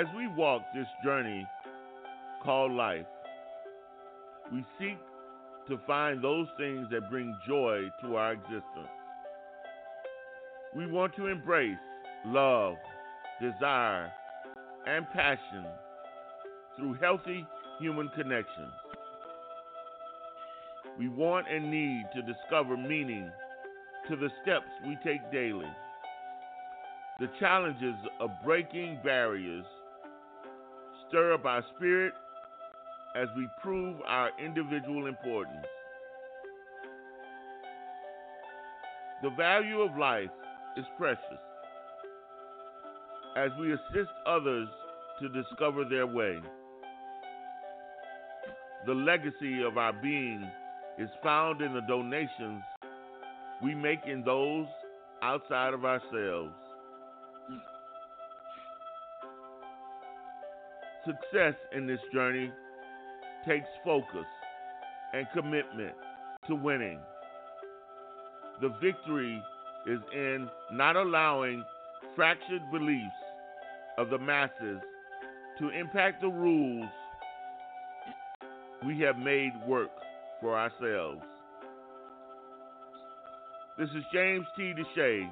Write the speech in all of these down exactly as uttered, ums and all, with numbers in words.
As we walk this journey called life, we seek to find those things that bring joy to our existence. We want to embrace love, desire, and passion through healthy human connections. We want and need to discover meaning to the steps we take daily. The challenges of breaking barriers stir up our spirit as we prove our individual importance. The value of life is precious as we assist others to discover their way. The legacy of our being is found in the donations we make in those outside of ourselves. Success in this journey takes focus and commitment to winning. The victory is in not allowing fractured beliefs of the masses to impact the rules we have made work for ourselves. This is James T. Deshay,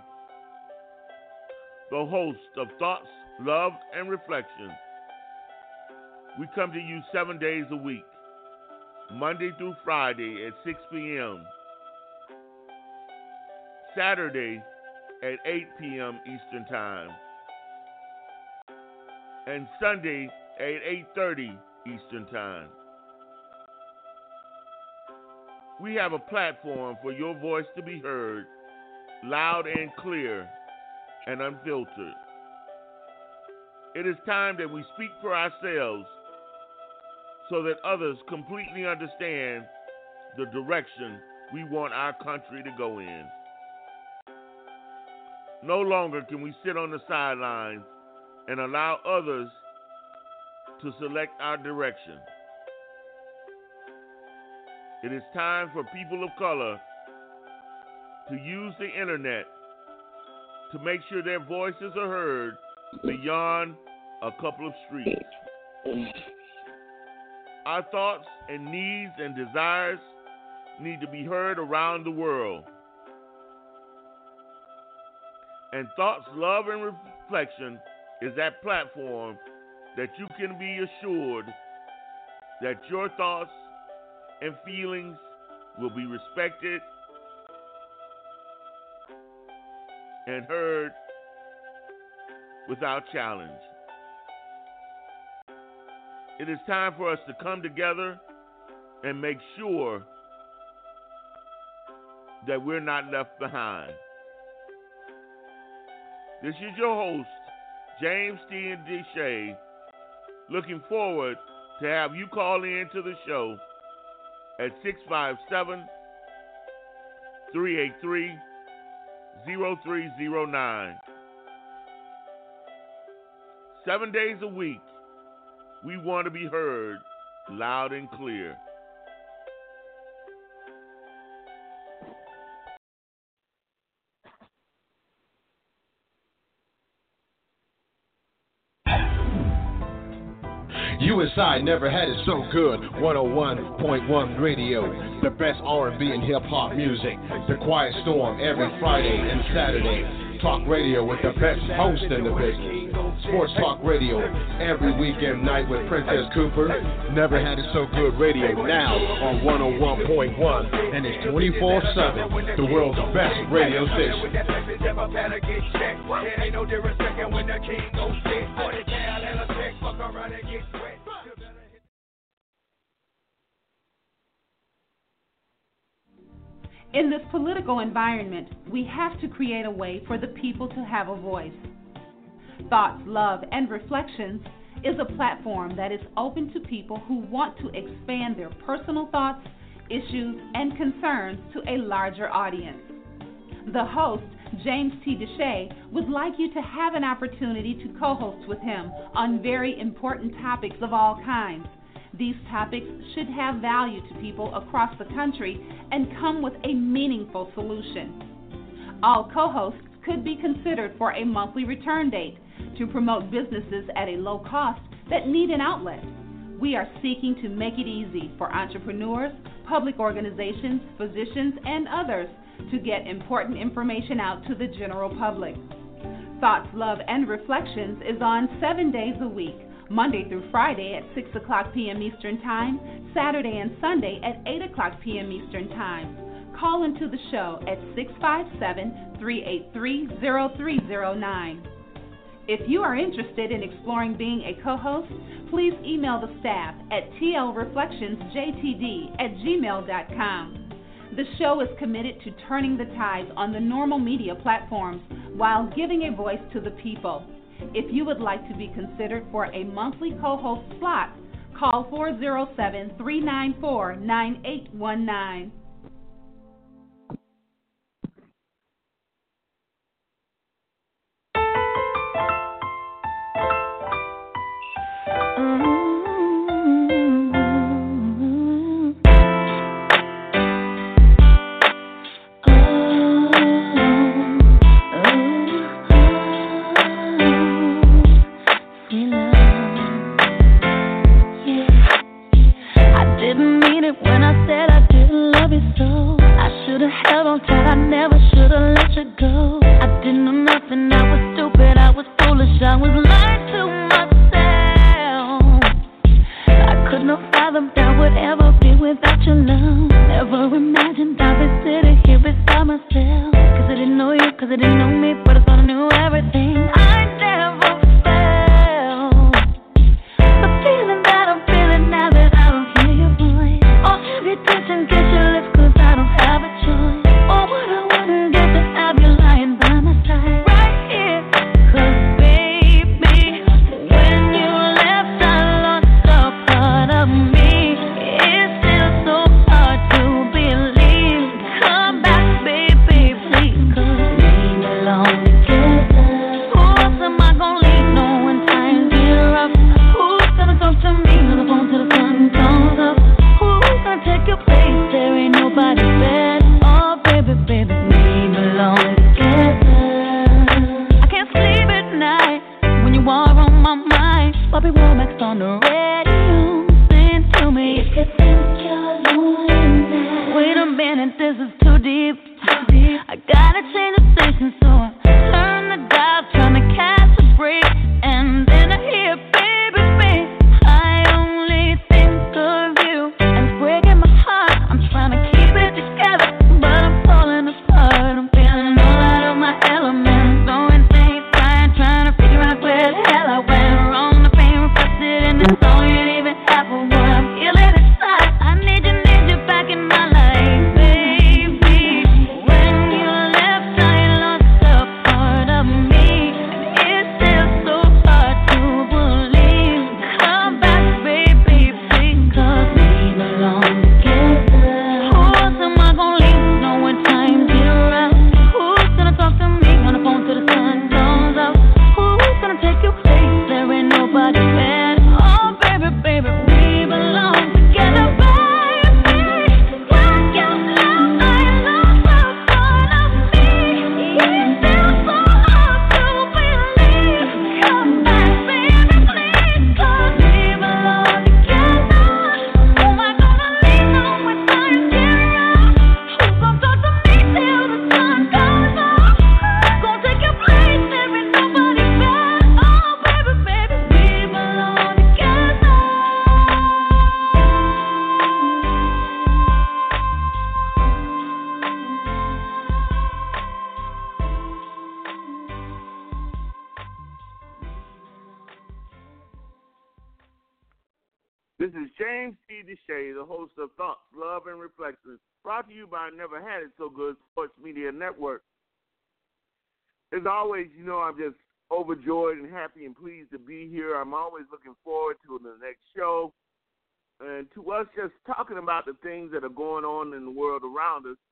the host of Thoughts, Love, and Reflection. We come to you seven days a week, Monday through Friday at six p.m., Saturday at eight p.m. Eastern Time, and Sunday at eight thirty Eastern Time. We have a platform for your voice to be heard, loud and clear and unfiltered. It is time that we speak for ourselves so that others completely understand the direction we want our country to go in. No longer can we sit on the sidelines and allow others to select our direction. It is time for people of color to use the internet to make sure their voices are heard beyond a couple of streets. Our thoughts and needs and desires need to be heard around the world. And Thoughts, Love, and Reflection is that platform that you can be assured that your thoughts and feelings will be respected and heard without challenge. It is time for us to come together and make sure that we're not left behind. This is your host, James T. Deshay, looking forward to have you call in to the show at six five seven, three eight three, zero three zero nine. Seven days a week, we want to be heard loud and clear. U S I never had it so good. one oh one point one Radio, the best R and B and hip hop music. The Quiet Storm every Friday and Saturday. Talk radio with the best host in the business. Sports Talk Radio every weekend night with Princess Cooper. Never had it so good radio now on one oh one point one, and it's twenty-four seven. The world's best radio station. In this political environment, we have to create a way for the people to have a voice. Thoughts, Love, and Reflections is a platform that is open to people who want to expand their personal thoughts, issues, and concerns to a larger audience. The host, James T. Deshay, would like you to have an opportunity to co-host with him on very important topics of all kinds. These topics should have value to people across the country and come with a meaningful solution. All co-hosts could be considered for a monthly return date, to promote businesses at a low cost that need an outlet. We are seeking to make it easy for entrepreneurs, public organizations, physicians, and others to get important information out to the general public. Thoughts, Love, and Reflections is on seven days a week, Monday through Friday at six o'clock p.m. Eastern Time, Saturday and Sunday at eight o'clock p.m. Eastern Time. Call into the show at six five seven, three eight three, zero three zero nine. If you are interested in exploring being a co-host, please email the staff at t l reflections j t d at gmail dot com. The show is committed to turning the tides on the normal media platforms while giving a voice to the people. If you would like to be considered for a monthly co-host slot, call four oh seven, three nine four, nine eight one nine. This is James T. Deshay, the host of Thoughts, Love, and Reflections, brought to you by Never Had It So Good Sports Media Network. As always, you know, I'm just overjoyed and happy and pleased to be here. I'm always looking forward to the next show and to us just talking about the things that are going on in the world around us.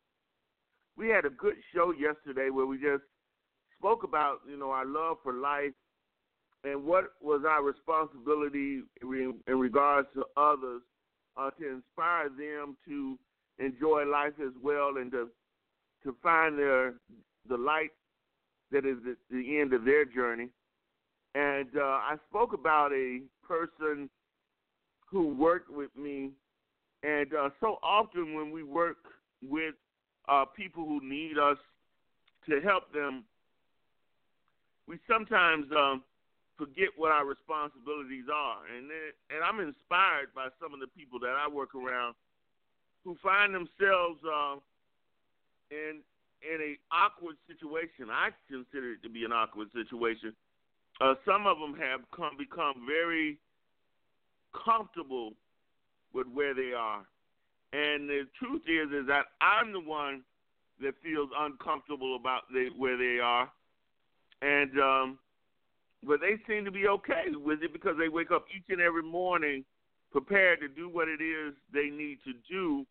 We had a good show yesterday where we just spoke about, you know, our love for life and what was our responsibility in regards to others uh, to inspire them to enjoy life as well and to to find their the light that is at the end of their journey. And uh, I spoke about a person who worked with me, and uh, so often when we work with uh, people who need us to help them, we sometimes um, forget what our responsibilities are. And then, and I'm inspired by some of the people that I work around who find themselves uh, in in a awkward situation. I consider it to be an awkward situation. Uh, some of them have come become very comfortable with where they are. And the truth is, is that I'm the one that feels uncomfortable about they, where they are. And, um, but they seem to be okay with it because they wake up each and every morning prepared to do what it is they need to do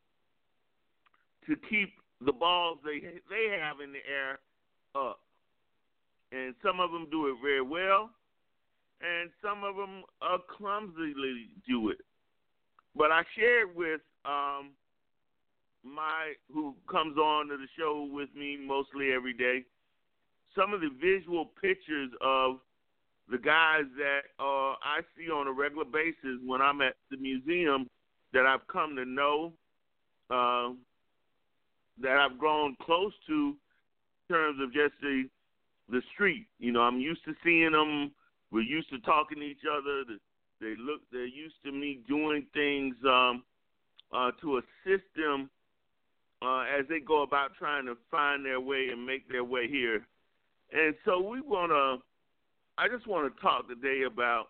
to keep the balls they they have in the air up. And some of them do it very well, and some of them uh, clumsily do it. But I shared with um, my, who comes on to the show with me mostly every day, some of the visual pictures of the guys that uh, I see on a regular basis when I'm at the museum that I've come to know, uh, that I've grown close to in terms of just the the street. You know, I'm used to seeing them. We're used to talking to each other. They look. They're used to me doing things um, uh, to assist them uh, as they go about trying to find their way and make their way here. And so we want to. I just want to talk today about,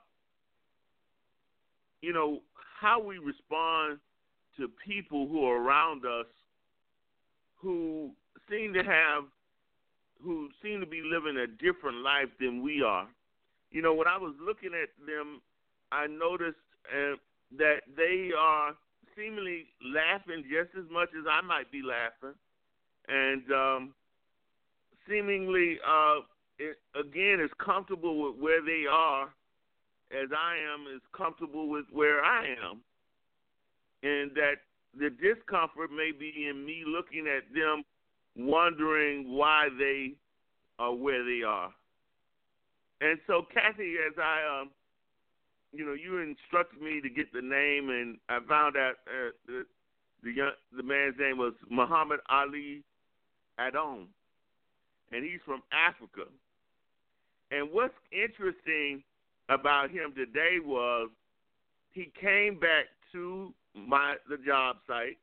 you know, how we respond to people who are around us who seem to have, who seem to be living a different life than we are. You know, when I was looking at them, I noticed uh, that they are seemingly laughing just as much as I might be laughing, and um, seemingly, uh, it, again, as comfortable with where they are as I am, as comfortable with where I am, and that the discomfort may be in me looking at them, wondering why they are where they are. And so, Kathy, as I, um, you know, you instructed me to get the name, and I found out uh, the the, young, the man's name was Muhammad Ali Adom, and he's from Africa. And what's interesting about him today was he came back to my the job site.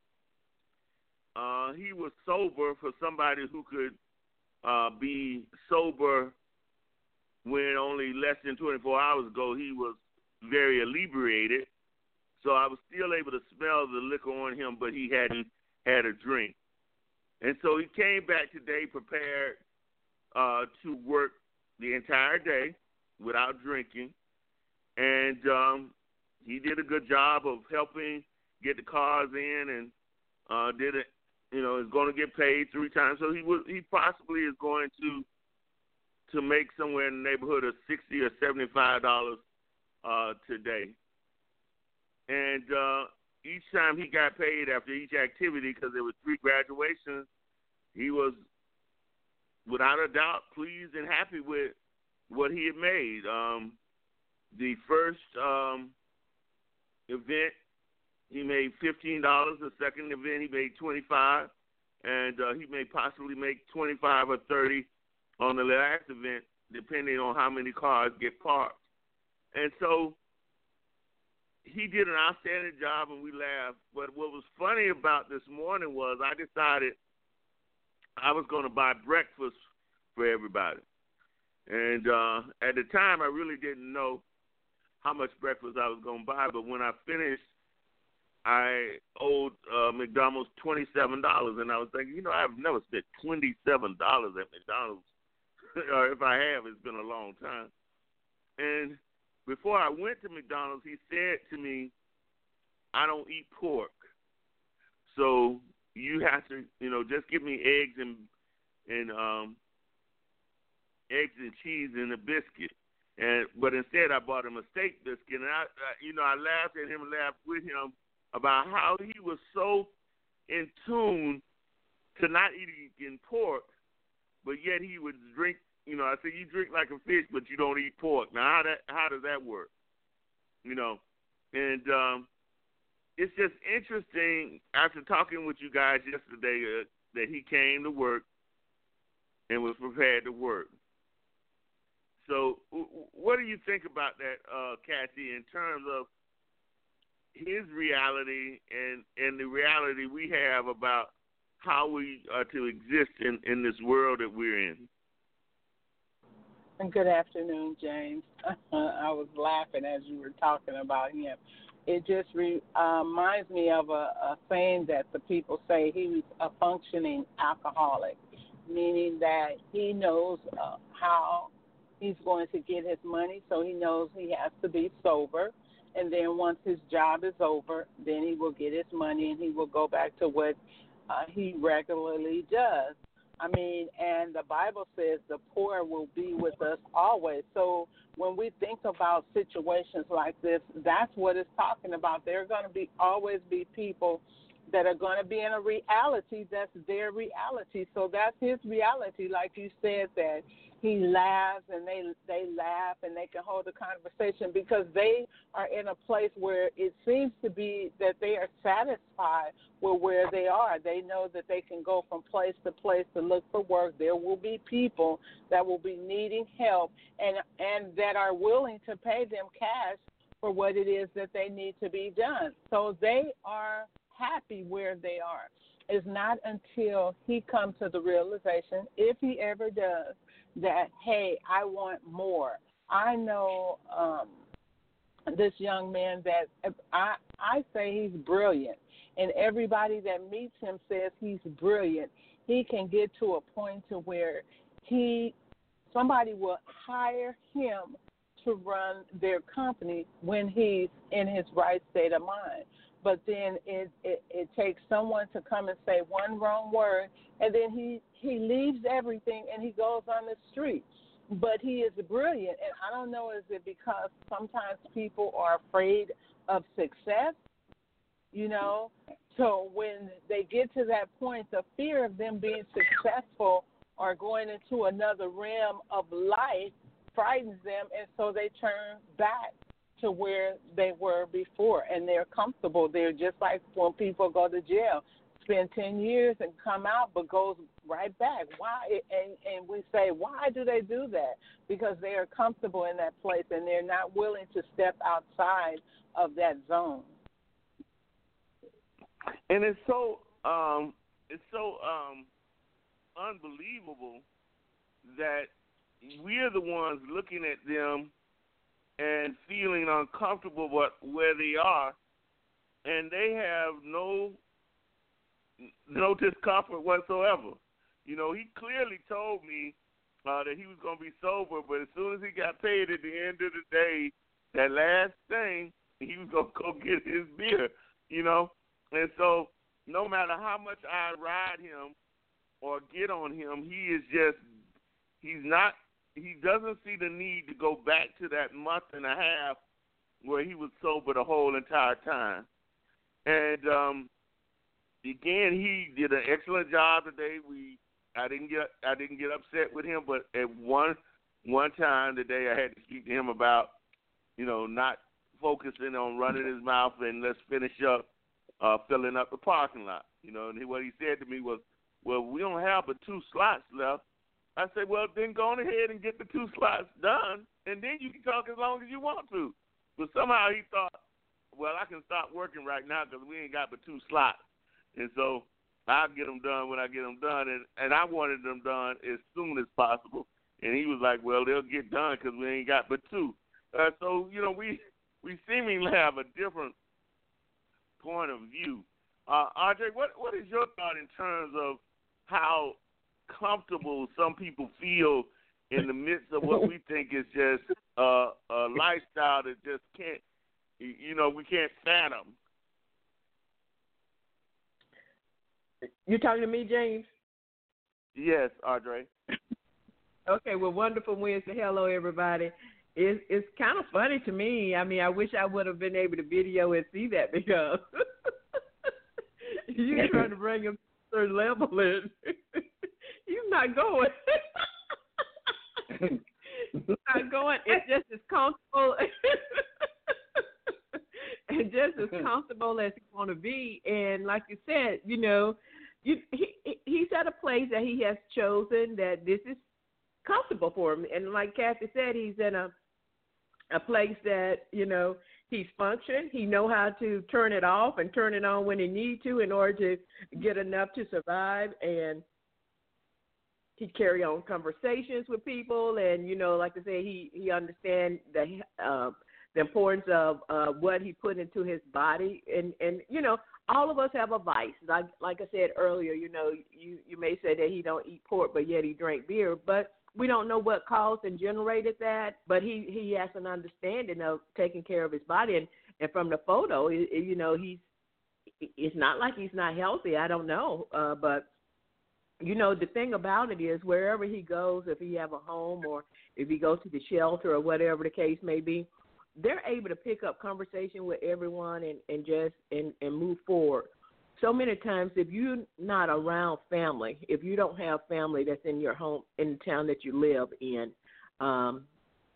Uh, he was sober for somebody who could uh, be sober when only less than twenty-four hours ago he was very inebriated. So I was still able to smell the liquor on him, but he hadn't had a drink. And so he came back today prepared uh, to work the entire day without drinking. And um, he did a good job of helping get the cars in, and uh, did it. You know, is going to get paid three times. So he was, he possibly is going to to make somewhere in the neighborhood of sixty or seventy-five dollars uh, today. And uh, each time he got paid after each activity, because there were three graduations, he was without a doubt pleased and happy with what he had made. Um, the first um, event, he made fifteen dollars. The second event, he made twenty-five dollars. And uh, he may possibly make twenty-five or thirty on the last event, depending on how many cars get parked. And so he did an outstanding job, and we laughed. But what was funny about this morning was I decided I was going to buy breakfast for everybody. And uh, at the time, I really didn't know how much breakfast I was going to buy. But when I finished, I owed uh, McDonald's twenty-seven dollars. And I was thinking, you know, I've never spent twenty-seven dollars at McDonald's. Or if I have, it's been a long time. And before I went to McDonald's, he said to me, I don't eat pork. So you have to, you know, just give me eggs and and um, eggs and cheese and a biscuit. And but instead, I bought him a steak biscuit, and I, I you know, I laughed at him and laughed with him about how he was so in tune to not eating pork, but yet he would drink you know, I say you drink like a fish, but you don't eat pork. Now, how that how does that work? You know, and um, it's just interesting after talking with you guys yesterday uh, that he came to work and was prepared to work. So, w- what do you think about that, uh, Kathy, in terms of his reality and, and the reality we have about how we are to exist in, in this world that we're in? And good afternoon, James. I was laughing as you were talking about him. It just re, uh, reminds me of a, a saying that the people say: he was a functioning alcoholic, meaning that he knows uh, how he's going to get his money, so he knows he has to be sober. And then once his job is over, then he will get his money and he will go back to what uh, he regularly does. I mean, and the Bible says the poor will be with us always. So when we think about situations like this, that's what it's talking about. There are going to be always be people that are going to be in a reality that's their reality. So that's his reality. Like you said, that he laughs and they they laugh and they can hold a conversation because they are in a place where it seems to be that they are satisfied with where they are. They know that they can go from place to place to look for work. There will be people that will be needing help and and that are willing to pay them cash for what it is that they need to be done. So they are happy where they are. It's not until he comes to the realization, if he ever does, that, hey, I want more. I know um, this young man that I I say he's brilliant, and everybody that meets him says he's brilliant. He can get to a point to where he somebody will hire him to run their company when he's in his right state of mind. But then it, it, it takes someone to come and say one wrong word, and then he, he leaves everything and he goes on the street. But he is brilliant, and I don't know, is it because sometimes people are afraid of success, you know? So when they get to that point, the fear of them being successful or going into another realm of life frightens them, and so they turn back to where they were before, and they're comfortable. They're just like when people go to jail, spend ten years and come out, but goes right back. Why? And, and we say, why do they do that? Because they are comfortable in that place, and they're not willing to step outside of that zone. And it's so um, it's so um, unbelievable that we're the ones looking at them and feeling uncomfortable what, where they are, and they have no no discomfort whatsoever. You know, he clearly told me uh, that he was going to be sober, but as soon as he got paid at the end of the day, that last thing, he was going to go get his beer, you know. And so no matter how much I ride him or get on him, he is just, he's not, he doesn't see the need to go back to that month and a half where he was sober the whole entire time. And um, again, he did an excellent job today. We, I didn't get, I didn't get upset with him, but at one, one time today, I had to speak to him about, you know, not focusing on running his mouth and let's finish up uh, filling up the parking lot. You know, and he, what he said to me was, "Well, we don't have but two slots left." I said, well, then go on ahead and get the two slots done, and then you can talk as long as you want to. But somehow he thought, well, I can stop working right now because we ain't got but two slots. And so I'll get them done when I get them done. And, and I wanted them done as soon as possible. And he was like, well, they'll get done because we ain't got but two. Uh, so, you know, we, we seemingly have a different point of view. Uh, Andre, what, what is your thought in terms of how comfortable some people feel in the midst of what we think is just uh, a lifestyle that just can't, you know, we can't fathom? You talking to me, James? Yes, Audrey. Okay, well, wonderful Wednesday. Hello, everybody. It's, it's kind of funny to me. I mean, I wish I would have been able to video and see that because you're trying to bring him to a certain level and he's not going. Not going. It's just as comfortable. And just as comfortable as he want to be, and like you said, you know, you, he he's at a place that he has chosen that this is comfortable for him, and like Kathy said, he's in a a place that, you know, he's functioning. He know how to turn it off and turn it on when he need to in order to get enough to survive, and he carry on conversations with people, and you know, like I said, he he understands the uh, the importance of uh, what he put into his body, and, and you know, all of us have a vice. Like like I said earlier, you know, you, you may say that he don't eat pork, but yet he drank beer, but we don't know what caused and generated that. But he, he has an understanding of taking care of his body, and, and from the photo, it, it, you know, he's it's not like he's not healthy. I don't know, uh, but. You know, the thing about it is wherever he goes, if he have a home or if he goes to the shelter or whatever the case may be, they're able to pick up conversation with everyone and, and just and, and move forward. So many times if you're not around family, if you don't have family that's in your home, in the town that you live in, um,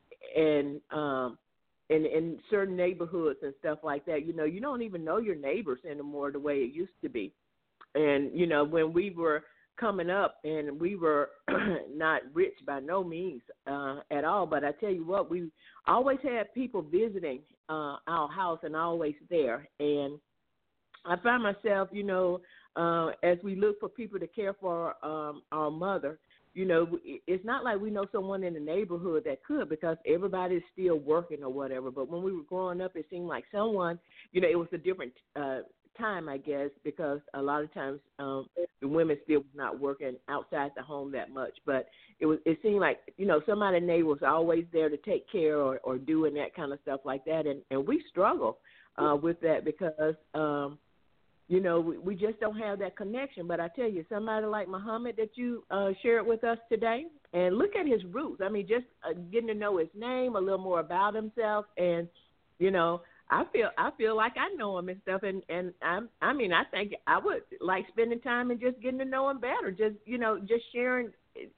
and um, in, in certain neighborhoods and stuff like that, you know, you don't even know your neighbors anymore the way it used to be. And, you know, when we were coming up, and we were not rich by no means uh, at all, but I tell you what, we always had people visiting uh, our house and always there. And I find myself, you know, uh, as we look for people to care for um, our mother, you know, it's not like we know someone in the neighborhood that could, because everybody's still working or whatever. But when we were growing up, it seemed like someone, you know, it was a different uh time, I guess, because a lot of times um, the women still was not working outside the home that much. But it was it seemed like, you know, somebody neighbor was always there to take care or, or doing that kind of stuff like that. And, and we struggle uh, with that because, um, you know, we, we just don't have that connection. But I tell you, somebody like Muhammad that you uh, shared with us today, and look at his roots. I mean, just uh, getting to know his name, a little more about himself, and, you know, I feel I feel like I know him and stuff, and and I I mean I think I would like spending time and just getting to know him better, just you know just sharing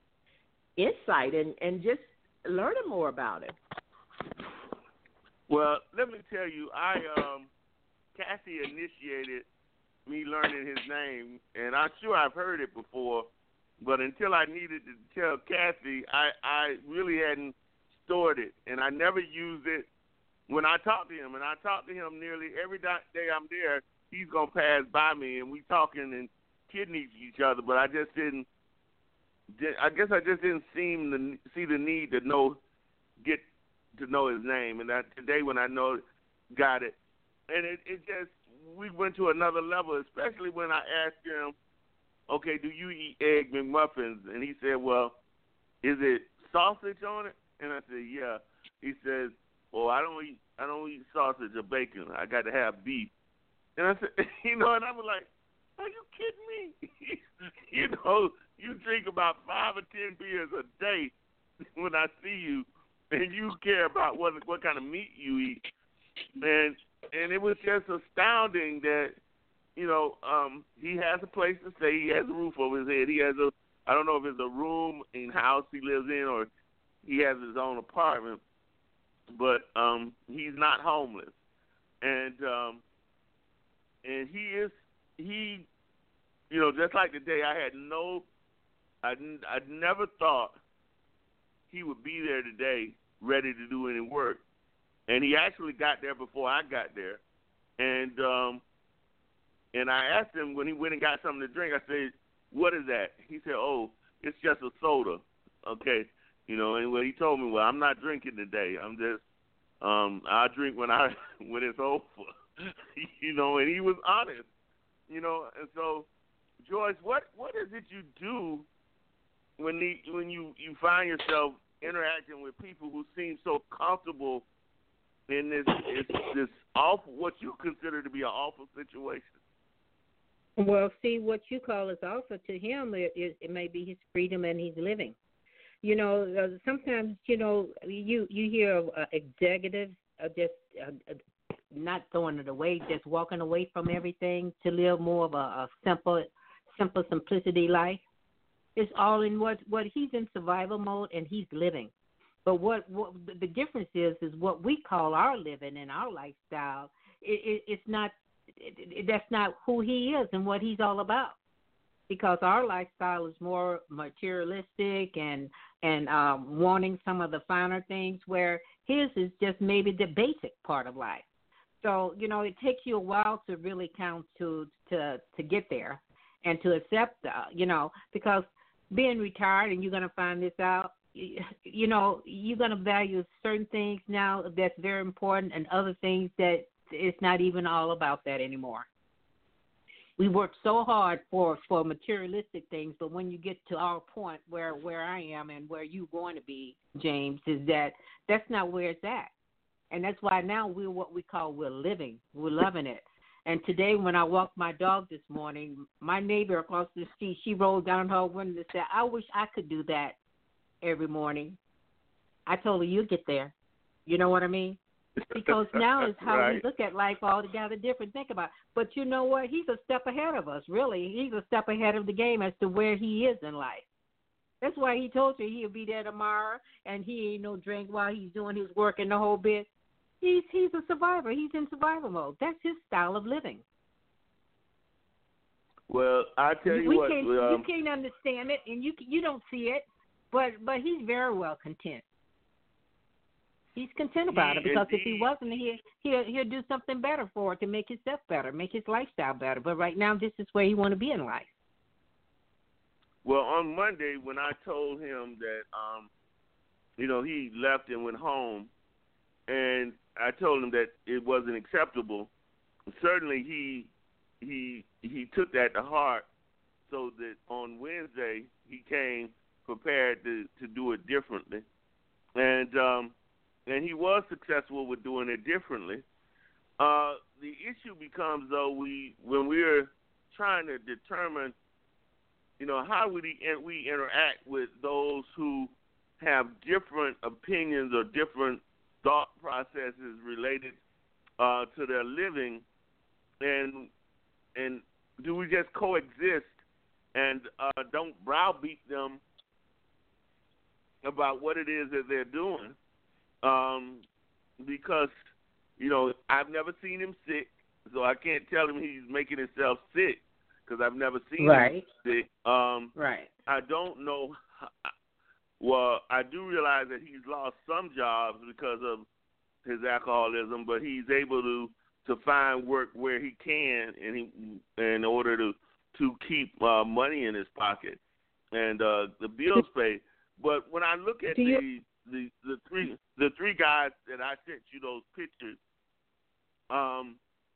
insight and, and just learning more about it. Well, let me tell you, I um Kathy initiated me learning his name, and I'm sure I've heard it before, but until I needed to tell Kathy, I I really hadn't stored it, and I never used it. When I talk to him, and I talk to him nearly every day I'm there, he's going to pass by me, and we talking and kidding each other, but I just didn't, I guess I just didn't seem to see the need to know, get to know his name. And that today when I know, got it. And it, it just, we went to another level, especially when I asked him, okay, do you eat egg McMuffins? And he said, well, is it sausage on it? And I said, yeah. He says, well, I don't eat I don't eat sausage or bacon. I got to have beef. And I said, you know, and I was like, are you kidding me? You know, you drink about five or ten beers a day when I see you, and you care about what what kind of meat you eat. And and it was just astounding that, you know, um, he has a place to stay. He has a roof over his head. He has a, I don't know if it's a room in house he lives in or he has his own apartment. But um, he's not homeless, and um, and he is he, you know, just like today, I had no, I I never thought he would be there today, ready to do any work, and he actually got there before I got there, and um, and I asked him when he went and got something to drink. I said, "What is that?" He said, "Oh, it's just a soda." Okay. You know, and when he told me, well, I'm not drinking today. I'm just, um, I drink when I when it's over. You know, and he was honest. You know, and so, Joyce, what, what is it you do when the, when you, you find yourself interacting with people who seem so comfortable in this this, this awful, what you consider to be an awful situation? Well, see, what you call is awful to him, it, it, it may be his freedom and he's living. You know, uh, sometimes, you know, you, you hear of uh, executives uh, just uh, uh, not throwing it away, just walking away from everything to live more of a, a simple, simple simplicity life. It's all in what, what he's in survival mode and he's living. But what, what the difference is is what we call our living and our lifestyle. It, it, it's not. It, it, that's not who he is and what he's all about. Because our lifestyle is more materialistic and and um, wanting some of the finer things, where his is just maybe the basic part of life. So, you know, it takes you a while to really count to to, to get there and to accept, uh, you know, because being retired, and you're going to find this out, you, you know, you're going to value certain things now that's very important and other things that it's not even all about that anymore. We work so hard for, for materialistic things, but when you get to our point where, where I am and where you're going to be, James, is that that's not where it's at. And that's why now we're what we call we're living. We're loving it. And today when I walked my dog this morning, my neighbor across the street, she rolled down her window and said, I wish I could do that every morning. I told her, you get there. You know what I mean? Because now is how right. we look at life altogether different. Think about it. But you know what? He's a step ahead of us, really. He's a step ahead of the game as to where he is in life. That's why he told you he'll be there tomorrow, and he ain't no drink while he's doing his work and the whole bit. He's he's a survivor. He's in survival mode. That's his style of living. Well, I tell you we what, can't, um, you can't understand it, and you you don't see it, but but he's very well content. He's content about it, because if he wasn't, he he'll he'll do something better for it to make himself better, make his lifestyle better. But right now, this is where he want to be in life. Well, on Monday when I told him that, um, you know, he left and went home, and I told him that it wasn't acceptable. Certainly, he he he took that to heart. So that on Wednesday he came prepared to, to do it differently, and um, and he was successful with doing it differently. Uh, the issue becomes, though, we when we're trying to determine, you know, how we we interact with those who have different opinions or different thought processes related uh, to their living, and and do we just coexist and uh, don't browbeat them about what it is that they're doing? Um, because, you know, I've never seen him sick, so I can't tell him he's making himself sick because I've never seen right. him sick. Um, right. I don't know. Well, I do realize that he's lost some jobs because of his alcoholism, but he's able to, to find work where he can, and he, in order to to keep uh, money in his pocket and uh, the bills paid. But when I look at the, the the three the three guys that I sent you those pictures, um,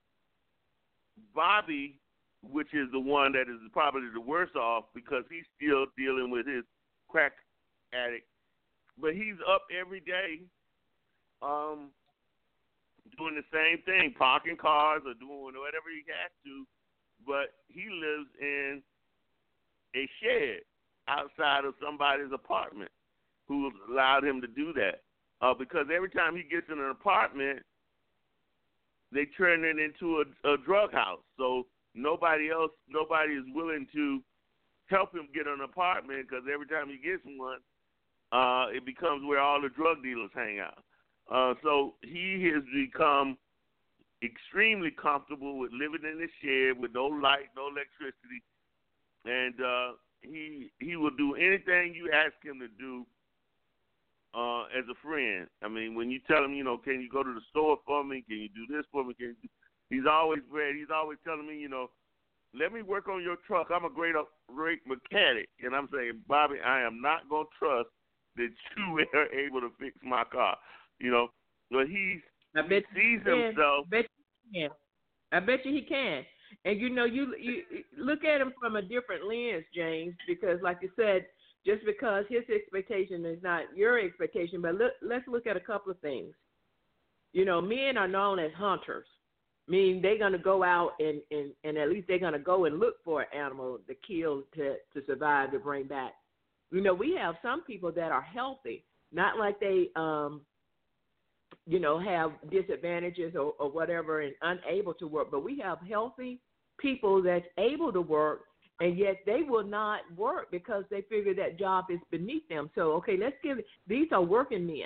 Bobby, which is the one that is probably the worst off because he's still dealing with his crack addict, but he's up every day, um, doing the same thing, parking cars or doing whatever he has to, but he lives in a shed outside of somebody's apartment who allowed him to do that. Uh, because every time he gets in an apartment, they turn it into a, a drug house. So nobody else, nobody is willing to help him get an apartment because every time he gets one, uh, it becomes where all the drug dealers hang out. Uh, so he has become extremely comfortable with living in the shed with no light, no electricity, and uh, he he will do anything you ask him to do uh, as a friend. I mean, when you tell him, you know, can you go to the store for me? Can you do this for me? Can you do... He's always ready. He's always telling me, you know, let me work on your truck. I'm a great great mechanic. And I'm saying, Bobby, I am not going to trust that you are able to fix my car. You know, but he, I bet he sees you himself. I bet you can. I bet you he can. And, you know, you, you look at him from a different lens, James, because like you said, just because his expectation is not your expectation, but look, let's look at a couple of things. You know, men are known as hunters, meaning they're going to go out and, and, and at least they're going to go and look for an animal to kill, to, to survive, to bring back. You know, we have some people that are healthy, not like they, um, you know, have disadvantages or, or whatever and unable to work, but we have healthy people that's able to work and yet they will not work because they figure that job is beneath them. So, okay, let's give it. These are working men.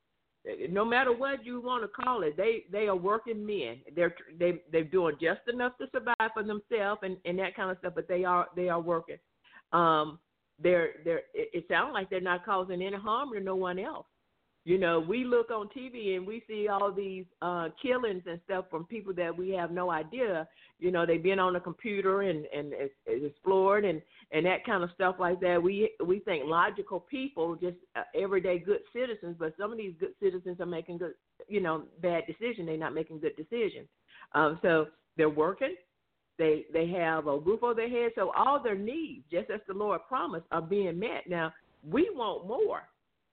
No matter what you want to call it, they, they are working men. They're they they're doing just enough to survive for themselves and, and that kind of stuff. But they are they are working. Um, they're they're. It, it sounds like they're not causing any harm to no one else. You know, we look on T V and we see all these uh, killings and stuff from people that we have no idea. You know, they've been on the computer and, and explored and, and that kind of stuff like that. We we think logical people, just uh, everyday good citizens, but some of these good citizens are making good, you know, bad decisions. They're not making good decisions. Um, so they're working. They they have a roof over their head. So all their needs, just as the Lord promised, are being met. Now, we want more.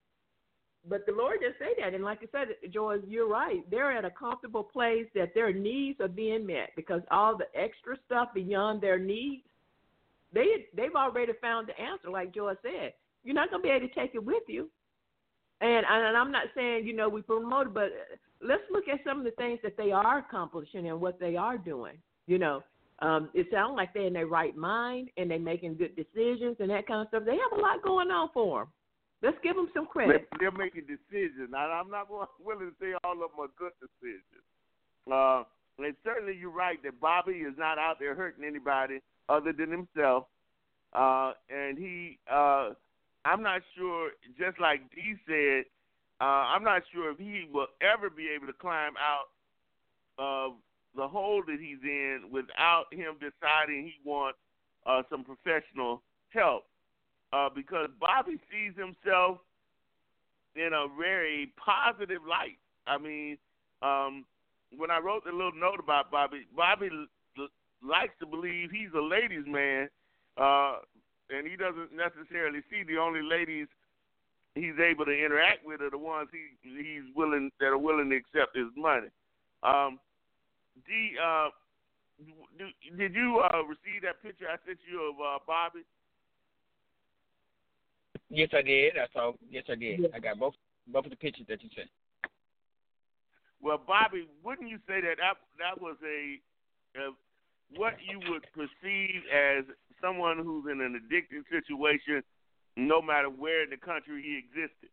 But the Lord didn't say that. And like you said, Joyce, you're right. They're at a comfortable place that their needs are being met because all the extra stuff beyond their needs, they, they've already found the answer, like Joyce said. You're not going to be able to take it with you. And, and I'm not saying, you know, we promote it, but let's look at some of the things that they are accomplishing and what they are doing. You know, um, it sounds like they're in their right mind and they're making good decisions and that kind of stuff. They have a lot going on for them. Let's give them some credit. They're making decisions. Now, I'm not willing to say all of them are good decisions. Uh, and certainly you're right that Bobby is not out there hurting anybody other than himself. Uh, and he, uh, I'm not sure, just like Dee said, uh, I'm not sure if he will ever be able to climb out of the hole that he's in without him deciding he wants uh, some professional help. Uh, because Bobby sees himself in a very positive light. I mean, um, when I wrote the little note about Bobby, Bobby l- likes to believe he's a ladies' man, uh, and he doesn't necessarily see the only ladies he's able to interact with are the ones he he's willing that are willing to accept his money. Um, D, uh, do, did you uh, receive that picture I sent you of uh, Bobby? Yes, I did. I saw. Yes, I did. Yeah. I got both both of the pictures that you sent. Well, Bobby, wouldn't you say that that, that was a, a what you would perceive as someone who's in an addicted situation, no matter where in the country he existed?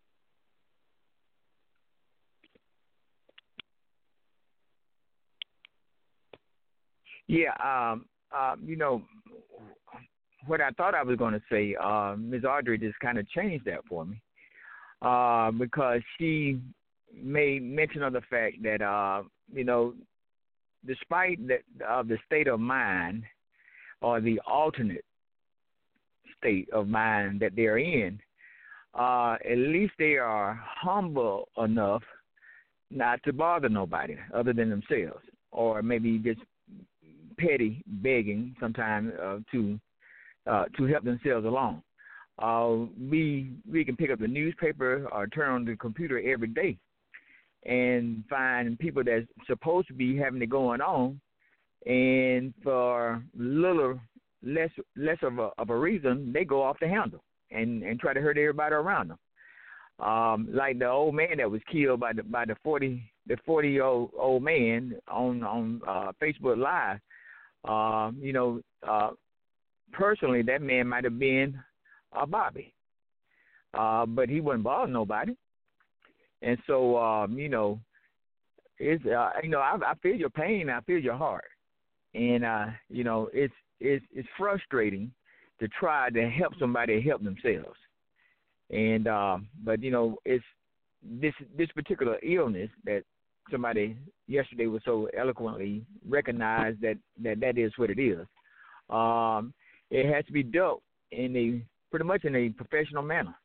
Yeah. Um. Um. You know, what I thought I was going to say, uh, Miz Audrey just kind of changed that for me, uh, because she made mention of the fact that, uh, you know, despite the, of the state of mind or the alternate state of mind that they're in, uh, at least they are humble enough not to bother nobody other than themselves, or maybe just petty begging sometimes uh, to Uh, to help themselves along. Uh, we we can pick up the newspaper or turn on the computer every day and find people that's supposed to be having it going on, and for little less less of a of a reason, they go off the handle and, and try to hurt everybody around them. Um, like the old man that was killed by the by the forty the forty year old old man on on uh, Facebook Live. Uh, you know. Uh, Personally, that man might have been uh, Bobby, uh, but he wasn't bothering nobody, and so um, you know, it's uh, you know I, I feel your pain, I feel your heart, and uh, you know it's it's it's frustrating to try to help somebody help themselves, and uh, but you know it's this this particular illness that somebody yesterday was so eloquently recognized that that, that is what it is. Um, It has to be dealt in a pretty much in a professional manner.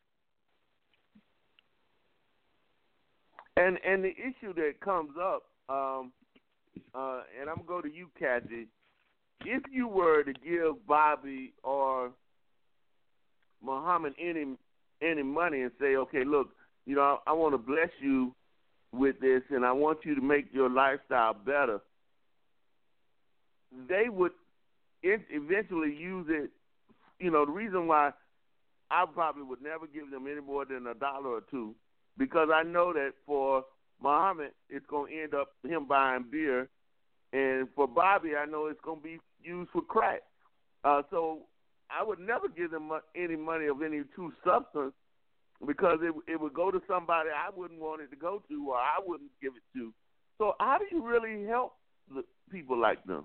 And and the issue that comes up, um, uh, and I'm going to go to you, Kathy. If you were to give Bobby or Muhammad any any money and say, okay, look, you know, I, I want to bless you with this, and I want you to make your lifestyle better, they would It eventually use it. You know, the reason why I probably would never give them any more than a dollar or two, because I know that for Muhammad, it's going to end up him buying beer, and for Bobby, I know it's going to be used for crack. Uh, so I would never give them any money of any true substance because it it would go to somebody I wouldn't want it to go to or I wouldn't give it to. So how do you really help the people like them?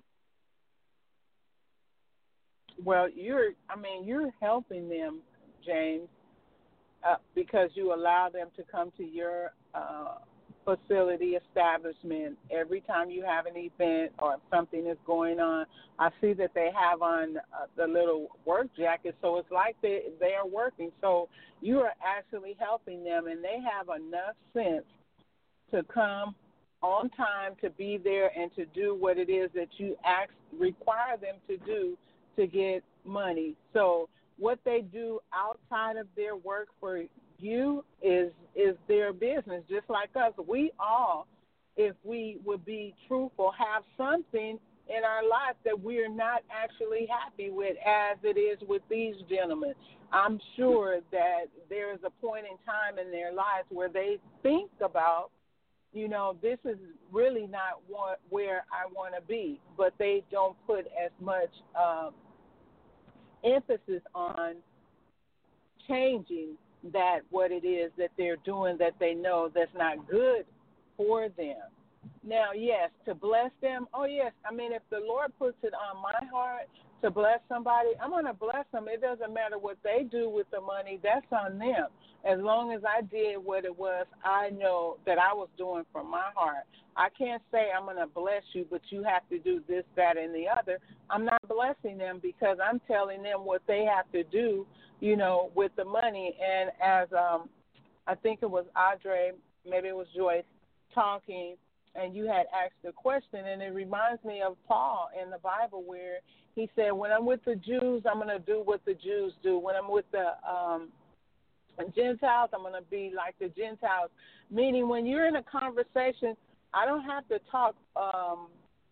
Well, you're, I mean, you're helping them, James, uh, because you allow them to come to your uh, facility establishment every time you have an event or something is going on. I see that they have on uh, the little work jacket, so it's like they, they are working. So you are actually helping them, and they have enough sense to come on time, to be there, and to do what it is that you ask, require them to do to get money. So what they do outside of their work for you is is their business, just like us. We all, if we would be truthful, have something in our life that we're not actually happy with, as it is with these gentlemen. I'm sure that there is a point in time in their lives where they think about, you know, this is really not what, where I want to be, but they don't put as much um, emphasis on changing that what it is that they're doing that they know that's not good for them. Now, yes, to bless them, oh, yes. I mean, if the Lord puts it on my heart to bless somebody, I'm going to bless them. It doesn't matter what they do with the money. That's on them. As long as I did what it was I know that I was doing from my heart. I can't say I'm going to bless you, but you have to do this, that, and the other. I'm not blessing them because I'm telling them what they have to do, you know, with the money. And as um, I think it was Audrey, maybe it was Joyce, talking, and you had asked a question, and it reminds me of Paul in the Bible where he said, when I'm with the Jews, I'm going to do what the Jews do. When I'm with the um, Gentiles, I'm going to be like the Gentiles. Meaning when you're in a conversation, I don't have to talk um,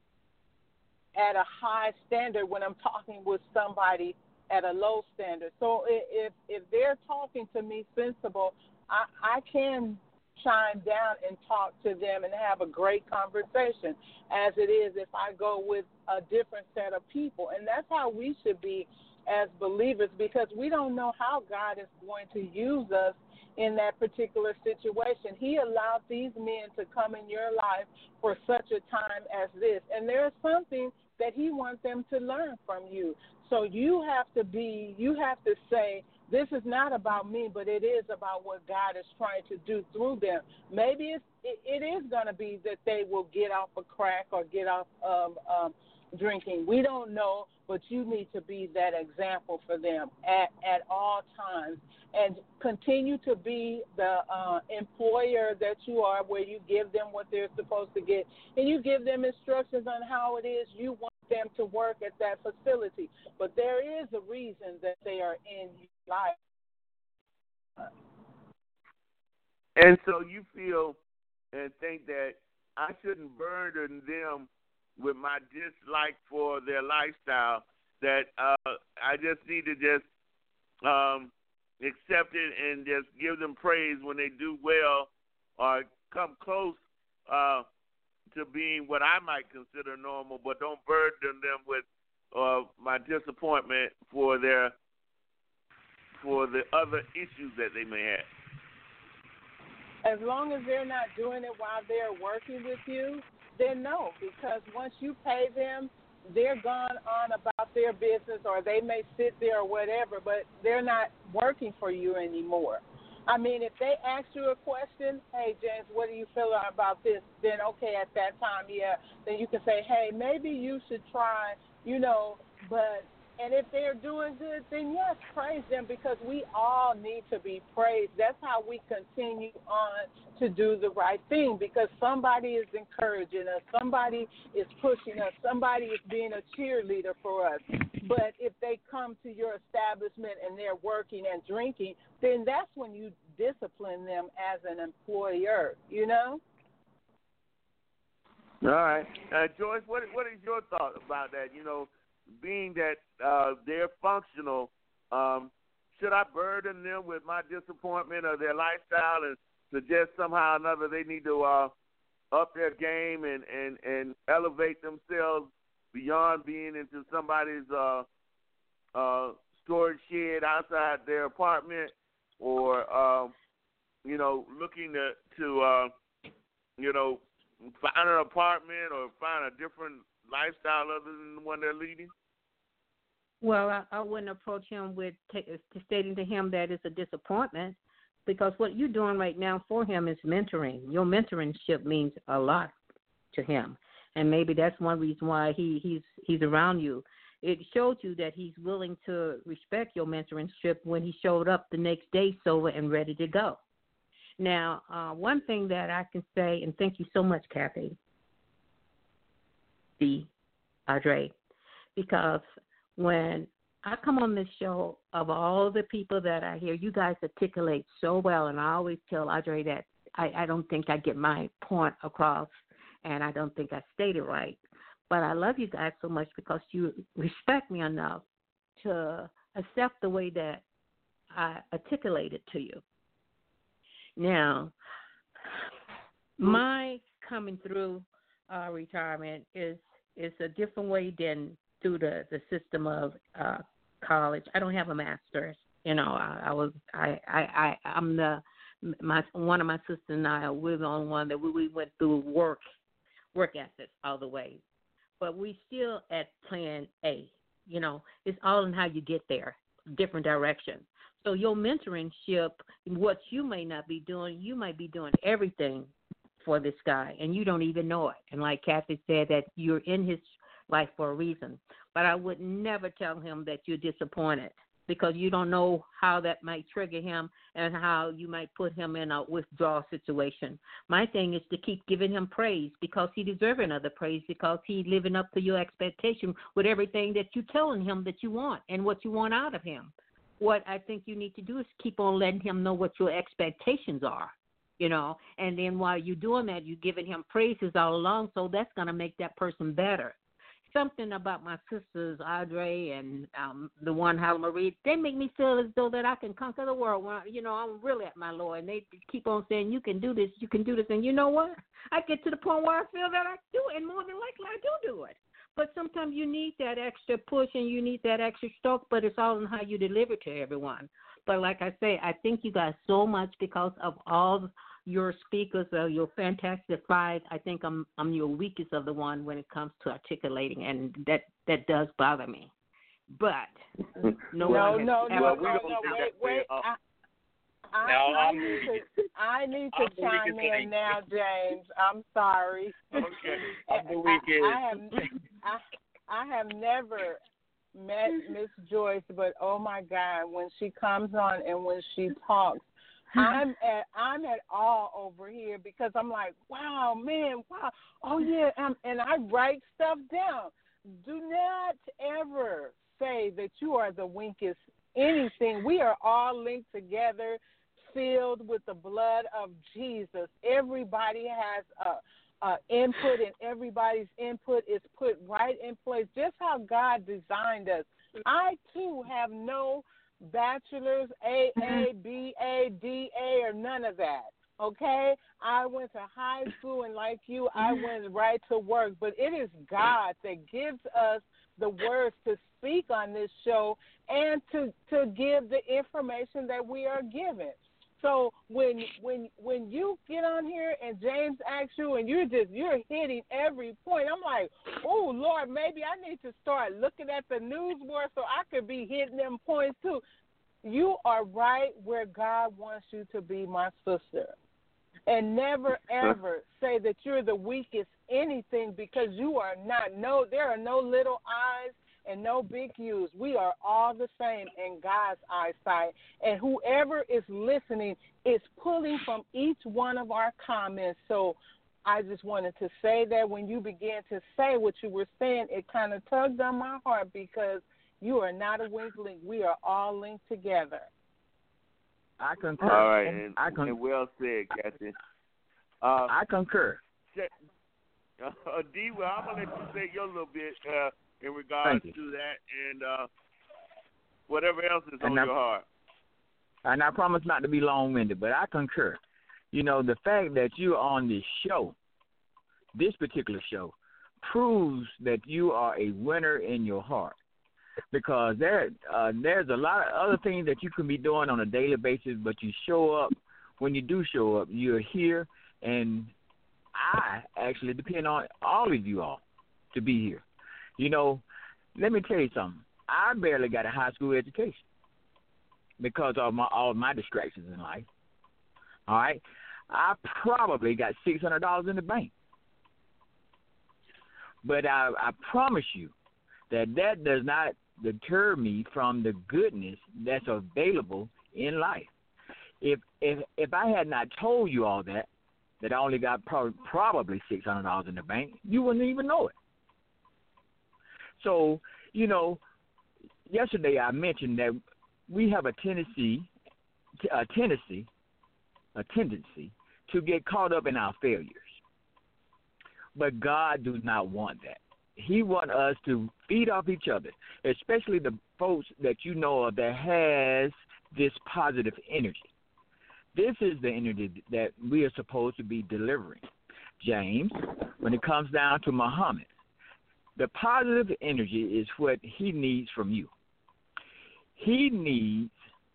at a high standard when I'm talking with somebody at a low standard. So if if they're talking to me sensible, I, I can chime down and talk to them and have a great conversation, as it is if I go with a different set of people. And that's how we should be as believers, because we don't know how God is going to use us in that particular situation. He allowed these men to come in your life for such a time as this, and there's something that he wants them to learn from you. So you have to be, you have to say, this is not about me, but it is about what God is trying to do through them. Maybe it's, it, it is going to be that they will get off of crack or get off of um, drinking. We don't know, but you need to be that example for them at, at all times. And continue to be the uh, employer that you are, where you give them what they're supposed to get, and you give them instructions on how it is you want them to work at that facility. But there is a reason that they are in your life. And so you feel and think that I shouldn't burden them with my dislike for their lifestyle, that uh, I just need to just um, accept it and just give them praise when they do well or come close uh, to being what I might consider normal, but don't burden them with uh, my disappointment for their for the other issues that they may have. As long as they're not doing it while they're working with you, then no, because once you pay them, they're gone on about their business, or they may sit there or whatever, but they're not working for you anymore. I mean, if they ask you a question, hey, James, what do you feel about this? Then, okay, at that time, yeah, then you can say, hey, maybe you should try, you know, but, and if they're doing good, then yes, praise them, because we all need to be praised. That's how we continue on to do the right thing, because somebody is encouraging us, somebody is pushing us, somebody is being a cheerleader for us. But if they come to your establishment and they're working and drinking, then that's when you discipline them as an employer, you know? All right. Uh, Joyce, what what is your thought about that? You know, being that uh, they're functional, um, should I burden them with my disappointment of their lifestyle and suggest somehow or another they need to uh, up their game and, and, and elevate themselves beyond being into somebody's uh, uh, storage shed outside their apartment, or um, you know, looking to to uh, you know, find an apartment or find a different lifestyle other than the one they're leading? Well, I, I wouldn't approach him with t- stating to him that it's a disappointment, because what you're doing right now for him is mentoring. Your mentorship means a lot to him, and maybe that's one reason why he, he's he's around you. It showed you that he's willing to respect your mentorship when he showed up the next day sober and ready to go. Now, uh, one thing that I can say, and thank you so much, Kathy, D. Audrey, because when I come on this show, of all the people that I hear, you guys articulate so well, and I always tell Audrey that I, I don't think I get my point across, and I don't think I state it right. But I love you guys so much because you respect me enough to accept the way that I articulate it to you. Now, my coming through uh, retirement is is a different way than through the, the system of uh, college. I don't have a master's. You know, I, I was I, I, I I'm the my one of my sisters and I we're the only one that we, we went through work work ethics all the way. But we still at plan A. You know, it's all in how you get there, different directions. So your mentorship, what you may not be doing, you might be doing everything for this guy, and you don't even know it. And like Kathy said, that you're in his life for a reason. But I would never tell him that you're disappointed, because you don't know how that might trigger him and how you might put him in a withdrawal situation. My thing is to keep giving him praise, because he deserves another praise, because he's living up to your expectation with everything that you're telling him that you want and what you want out of him. What I think you need to do is keep on letting him know what your expectations are, you know, and then while you're doing that, you're giving him praises all along, so that's going to make that person better. Something about my sisters, Audrey and um, the one, Hala Marie, they make me feel as though that I can conquer the world. When I, you know, I'm really at my low, and they keep on saying, you can do this, you can do this. And you know what? I get to the point where I feel that I do, and more than likely I do do it. But sometimes you need that extra push and you need that extra stroke, but it's all in how you deliver to everyone. But like I say, I thank you guys so much because of all your speakers, uh, your fantastic five. I think I'm I'm your weakest of the one when it comes to articulating, and that, that does bother me. But no, no, one no, has no, ever no, no, wait, wait. I, I, Now, I I'm- need to, I need to I'm the chime weakest in link. now, James. I'm sorry. Okay. I'm the I, weakest. I have, I, I have never met Miss Joyce, but oh my God, when she comes on and when she talks, I'm at I'm at awe over here, because I'm like, wow, man, wow, oh yeah, um, and I write stuff down. Do not ever say that you are the weakest anything. We are all linked together, filled with the blood of Jesus. Everybody has a, a input, and everybody's input is put right in place, just how God designed us. I too have no bachelor's, A A, B A, D A, or none of that, okay? I went to high school, and like you, I went right to work. But it is God that gives us the words to speak on this show and to, to give the information that we are given. So when when when you get on here and James asks you and you're just you're hitting every point, I'm like, oh Lord, maybe I need to start looking at the news more so I could be hitting them points too. You are right where God wants you to be, my sister. And never ever say that you're the weakest anything, because you are not. No, there are no little I's and no big U's. We are all the same in God's eyesight. And whoever is listening is pulling from each one of our comments. So I just wanted to say that when you began to say what you were saying, it kind of tugged on my heart, because you are not a weak link. We are all linked together. I concur. All right, and, I con- and well said, Kathy. Uh, I concur. Uh, D, well, I'm going to let you say your little bit uh, in regards to that, and uh, whatever else is and on I, your heart. And I promise not to be long-winded, but I concur. You know, the fact that you're on this show, this particular show, proves that you are a winner in your heart. because there uh, there's a lot of other things that you can be doing on a daily basis, but you show up. When you do show up, you're here, and I actually depend on all of you all to be here. You know, let me tell you something. I barely got a high school education because of my, all my distractions in life. All right? I probably got six hundred dollars in the bank. But I, I promise you that that does not deter me from the goodness that's available in life. If if if I had not told you all that, that I only got pro- probably six hundred dollars in the bank, you wouldn't even know it. So, you know, yesterday I mentioned that we have a tendency, a tendency, a tendency to get caught up in our failures. But God does not want that. He wants us to feed off each other, especially the folks that you know of that has this positive energy. This is the energy that we are supposed to be delivering. James, when it comes down to Muhammad, the positive energy is what he needs from you. He needs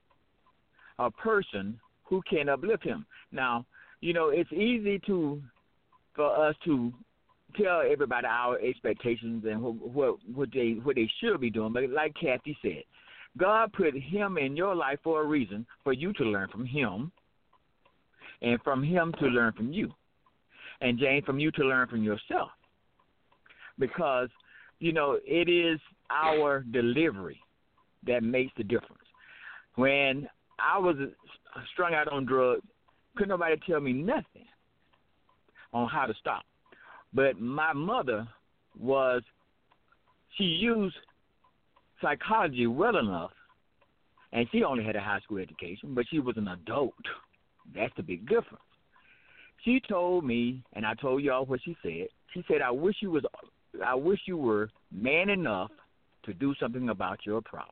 a person who can uplift him. Now, you know, it's easy to for us to tell everybody our expectations and what, what, what they what they should be doing. But like Kathy said, God put him in your life for a reason, for you to learn from him, and from him to learn from you, and Jane, from you to learn from yourself. Because, you know, it is our delivery that makes the difference. When I was strung out on drugs, couldn't nobody tell me nothing on how to stop. But my mother was, she used psychology well enough, and she only had a high school education, but she was an adult. That's the big difference. She told me, and I told y'all what she said. She said, I wish you was, I wish you were man enough to do something about your problem.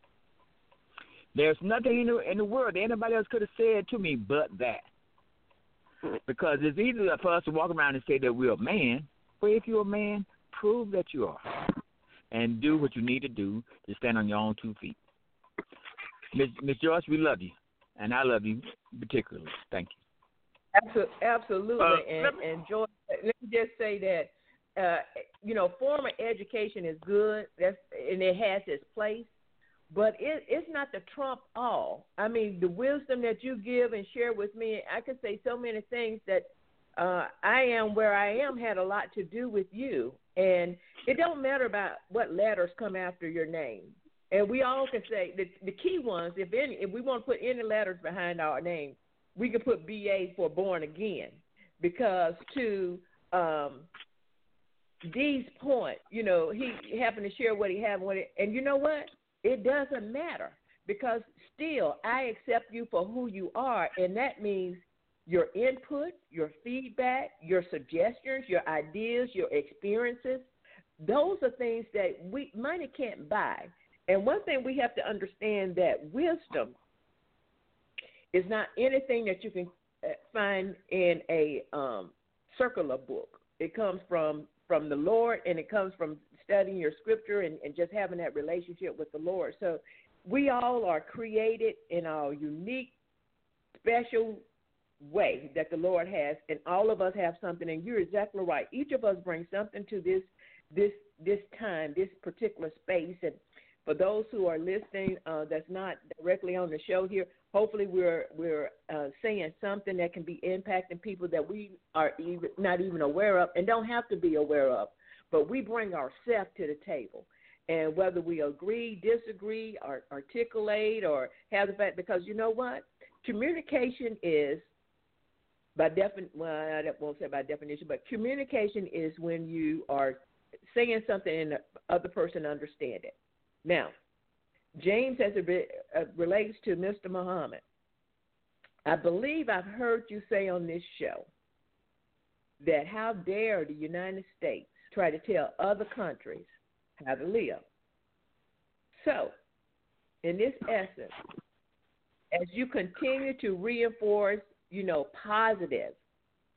There's nothing in the, in the world that anybody else could have said to me but that. Because it's easy for us to walk around and say that we're a man, but if you're a man, prove that you are. And do what you need to do to stand on your own two feet. Miss Miss Joyce, we love you. And I love you particularly. Thank you. Absolutely. Uh, and, let me, and Joyce, let me just say that, uh, you know, formal education is good, that's, and it has its place. But it, it's not the trump all. I mean, the wisdom that you give and share with me, I could say so many things that uh, I am where I am had a lot to do with you. And it don't matter about what letters come after your name. And we all can say the, the key ones, if any, if we want to put any letters behind our name, we can put B A for born again. Because to um, Dee's point, you know, he happened to share what he had, what it, and you know what? It doesn't matter, because still I accept you for who you are, and that means your input, your feedback, your suggestions, your ideas, your experiences. Those are things that we money can't buy. And one thing we have to understand, that wisdom is not anything that you can find in a um, circular book. It comes from, from the Lord, and it comes from studying your scripture and, and just having that relationship with the Lord. So we all are created in our unique, special way that the Lord has, and all of us have something, and you're exactly right. Each of us brings something to this this this time, this particular space. And for those who are listening uh, that's not directly on the show here, hopefully we're we're uh, saying something that can be impacting people that we are even, not even aware of, and don't have to be aware of. But we bring ourselves to the table. And whether we agree, disagree, or articulate, or have the fact, because you know what? Communication is, by definition, well, I won't say by definition, but communication is when you are saying something and the other person understands it. Now, James, as it re- uh, relates to Mister Muhammad, I believe I've heard you say on this show that how dare the United States try to tell other countries how to live. So, in this essence, as you continue to reinforce, you know, positive,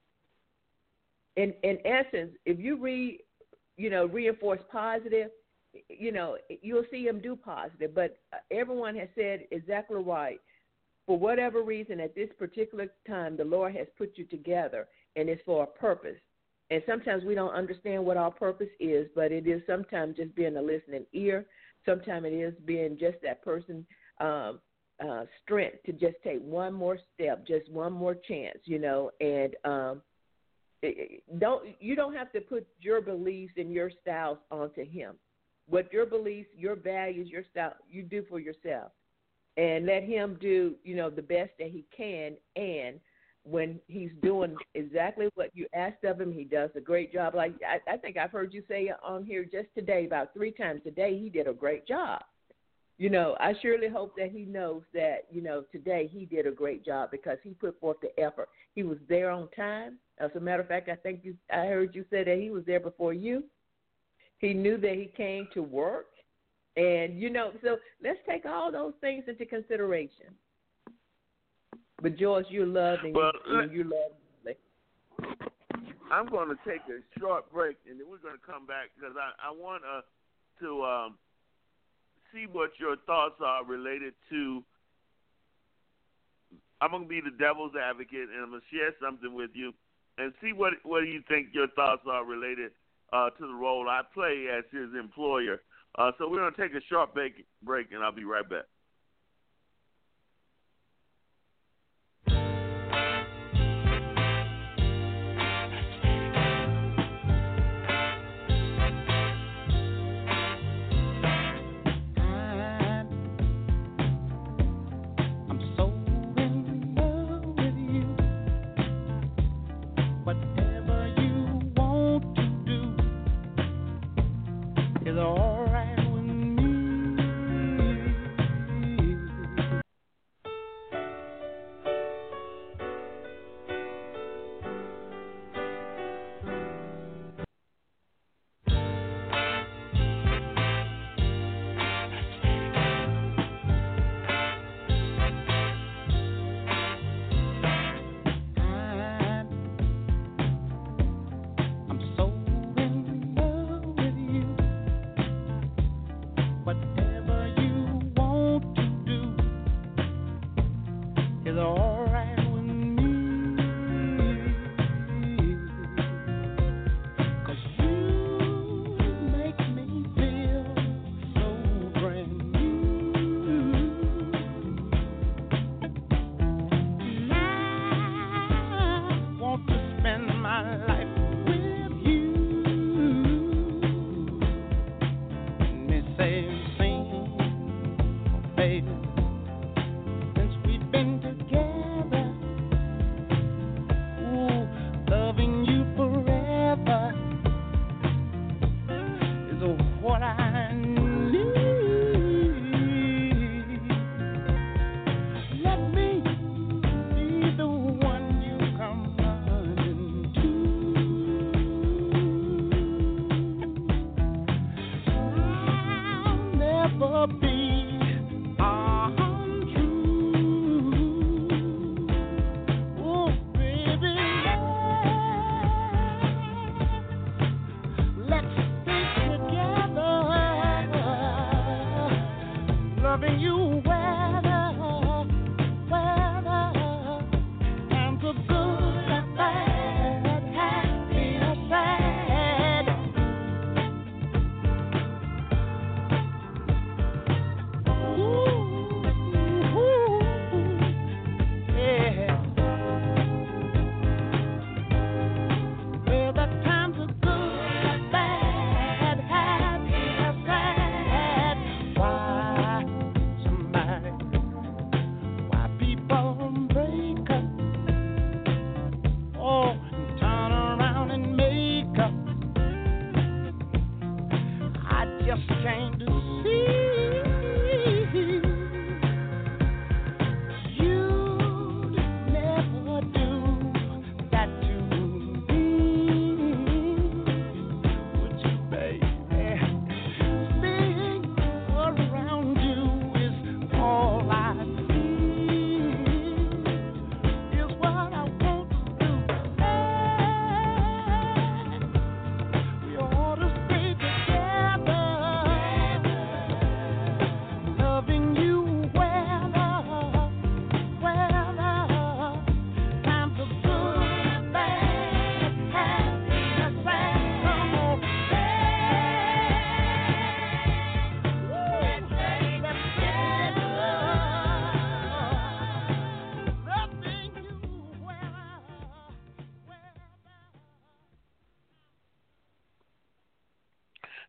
in in essence, if you re, you know, reinforce positive, you know, you'll see him do positive. But everyone has said exactly right. For whatever reason, at this particular time, the Lord has put you together, and it's for a purpose. And sometimes we don't understand what our purpose is, but it is sometimes just being a listening ear. Sometimes it is being just that person um, uh, strength to just take one more step, just one more chance, you know. And um, it, don't you don't have to put your beliefs and your styles onto him. What your beliefs, your values, your style, you do for yourself. And let him do, you know, the best that he can. And when he's doing exactly what you asked of him, he does a great job. Like I, I think I've heard you say on here just today about three times today, he did a great job. You know, I surely hope that he knows that, you know, today he did a great job because he put forth the effort. He was there on time. As a matter of fact, I think you, I heard you say that he was there before you. He knew that he came to work. And, you know, so let's take all those things into consideration. But, George, you're loved and well, you, you loved. I'm going to take a short break, and then we're going to come back because I, I want uh, to um, see what your thoughts are related to. I'm going to be the devil's advocate, and I'm going to share something with you and see what, what do you think your thoughts are related uh, to the role I play as his employer. Uh, so we're going to take a short break, break, and I'll be right back. All right with me.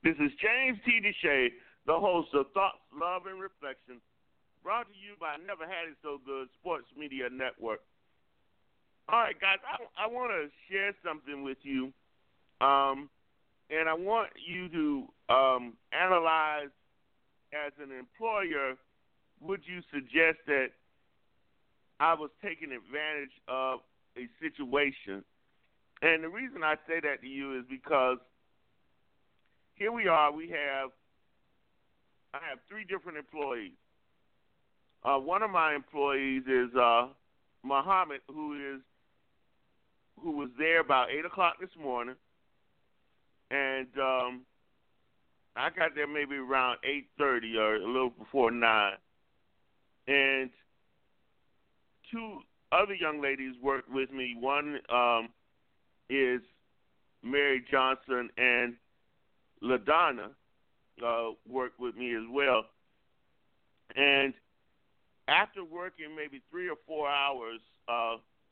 This is James T. Deshay, the host of Thoughts, Love, and Reflection, brought to you by Never Had It So Good Sports Media Network. All right, guys, I, I want to share something with you, um, and I want you to um, analyze, as an employer, would you suggest that I was taking advantage of a situation? And the reason I say that to you is because here we are, we have, I have three different employees. Uh, one of my employees is uh, Muhammad, who is who was there about eight o'clock this morning, and um, I got there maybe around eight thirty or a little before nine, and two other young ladies worked with me. One um, is Mary Johnson, and LaDonna uh, worked with me as well. And after working maybe three or four hours, uh,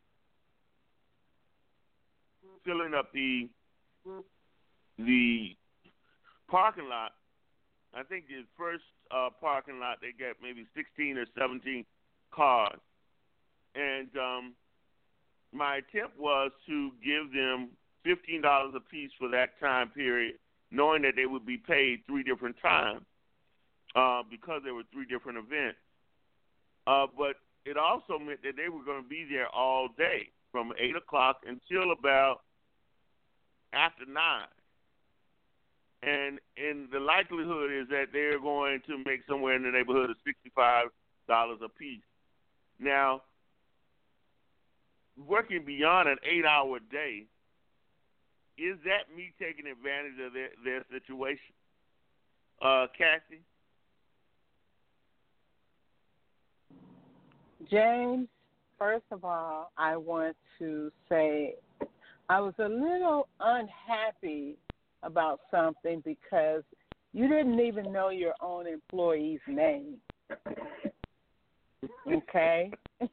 filling up the the parking lot, I think the first uh, parking lot they got maybe sixteen or seventeen cars, and um, my attempt was to give them fifteen dollars a piece for that time period, knowing that they would be paid three different times uh, because there were three different events. Uh, but it also meant that they were going to be there all day from eight o'clock until about after nine. And and the likelihood is that they're going to make somewhere in the neighborhood of sixty-five dollars a piece. Now, working beyond an eight-hour day, is that me taking advantage of their, their situation? Uh, Cassie? James, first of all, I want to say I was a little unhappy about something because you didn't even know your own employee's name. Okay?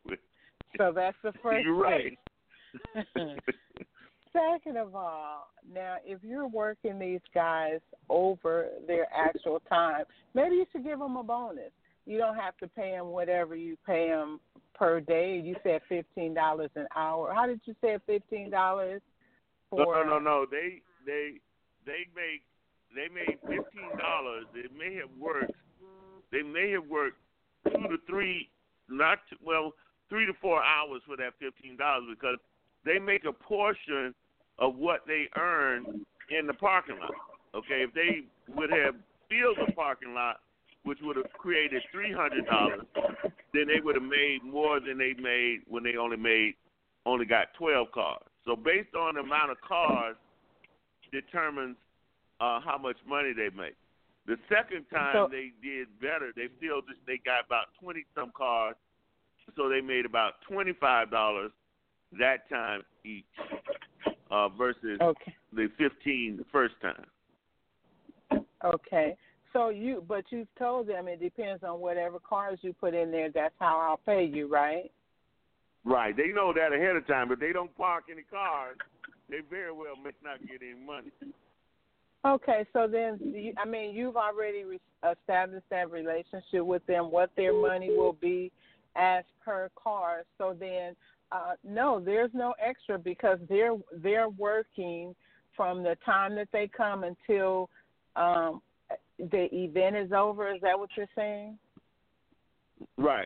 So that's the first You're right. thing. Second of all, now if you're working these guys over their actual time, maybe you should give them a bonus. You don't have to pay them whatever you pay them per day. You said fifteen dollars an hour. How did you say fifteen dollars for? No, no, no, no. They they they make they made fifteen dollars. They may have worked. They may have worked two to three, not to, well, three to four hours for that fifteen dollars because they make a portion of what they earn in the parking lot. Okay, if they would have filled the parking lot, which would have created three hundred dollars, then they would have made more than they made when they only made only got twelve cars. So based on the amount of cars determines uh, how much money they make. The second time so, they did better. They filled they got about twenty some cars, so they made about twenty five dollars that time each, uh, versus okay. the fifteen the first time. Okay. So you, but you've told them it depends on whatever cars you put in there. That's how I'll pay you, right? Right. They know that ahead of time, but they don't park any cars. They very well may not get any money. Okay. So then, you, I mean, you've already re- established that relationship with them, what their money will be as per car. So then, uh, no, there's no extra because they're they're working from the time that they come until um, the event is over. Is that what you're saying? Right.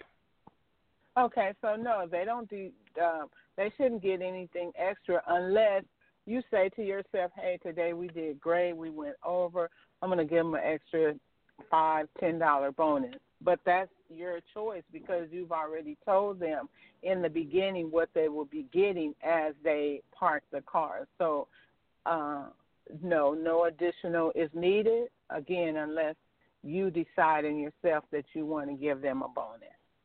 Okay, so no, they don't do. Um, they shouldn't get anything extra unless you say to yourself, "Hey, today we did great. We went over. I'm going to give them an extra five, ten dollar bonus." But that's your choice because you've already told them in the beginning what they will be getting as they park the car. So, uh, no, no additional is needed. Again, unless you decide in yourself that you want to give them a bonus.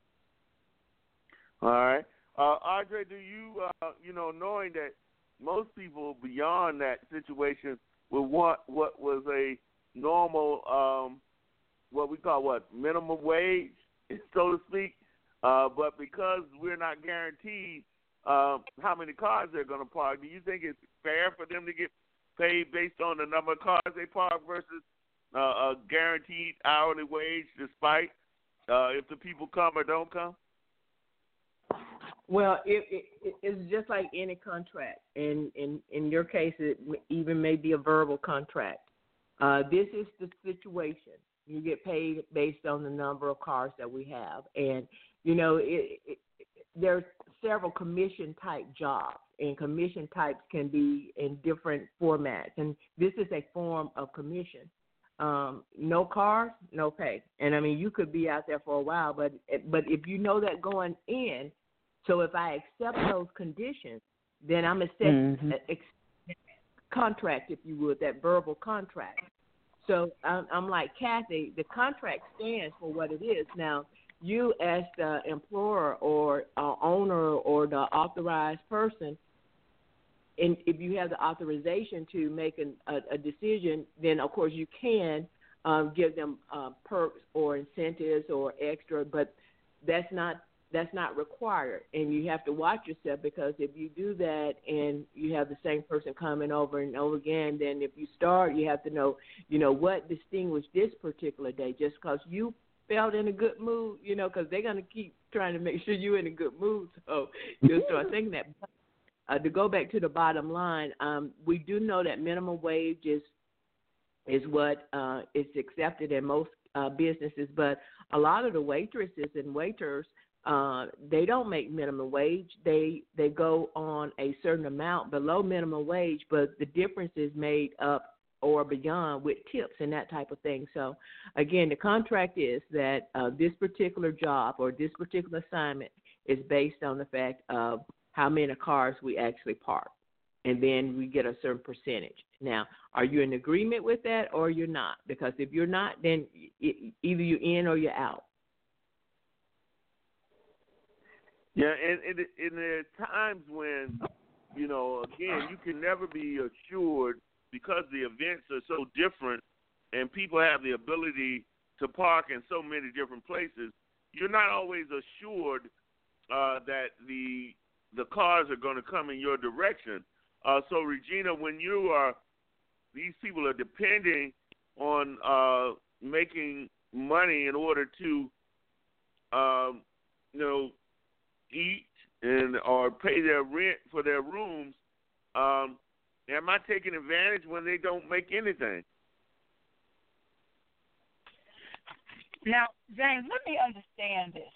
All right. Uh, Audrey, do you, uh, you know, knowing that most people beyond that situation would want what was a normal, um, what we call what, minimum wage, so to speak, uh, but because we're not guaranteed uh, how many cars they're going to park, do you think it's fair for them to get paid based on the number of cars they park versus uh, a guaranteed hourly wage, despite uh, if the people come or don't come? Well, it, it, it's just like any contract. In, in, in your case, it even may be a verbal contract. Uh, this is the situation. You get paid based on the number of cars that we have. And, you know, it, it, there's several commission-type jobs, and commission types can be in different formats. And this is a form of commission. Um, no cars, no pay. And, I mean, you could be out there for a while, but but if you know that going in, so if I accept those conditions, then I'm accepting mm-hmm. a contract, if you would, that verbal contract. So I'm, I'm like, Kathy, the contract stands for what it is. Now, you as the employer or uh, owner or the authorized person, and if you have the authorization to make an, a, a decision, then, of course, you can um, give them uh, perks or incentives or extra, but that's not that's not required. And you have to watch yourself, because if you do that and you have the same person coming over and over again, then if you start, you have to know, you know, what distinguished this particular day. Just because you felt in a good mood, you know, because they're going to keep trying to make sure you're in a good mood. So you'll start thinking that. Uh, to go back to the bottom line, um, we do know that minimum wage is is what uh, is accepted in most uh, businesses, but a lot of the waitresses and waiters, uh, they don't make minimum wage. They they go on a certain amount below minimum wage, but the difference is made up or beyond with tips and that type of thing. So, again, the contract is that uh, this particular job or this particular assignment is based on the fact of how many cars we actually park, and then we get a certain percentage. Now, are you in agreement with that or you're not? Because if you're not, then it, either you're in or you're out. Yeah, and, and, and there are times when, you know, again, you can never be assured, because the events are so different and people have the ability to park in so many different places, you're not always assured uh, that the the cars are going to come in your direction. Uh, so, Regina, when you are, these people are depending on uh, making money in order to, um, you know, eat and or pay their rent for their rooms, um, am I taking advantage when they don't make anything? Now, James, let me understand this.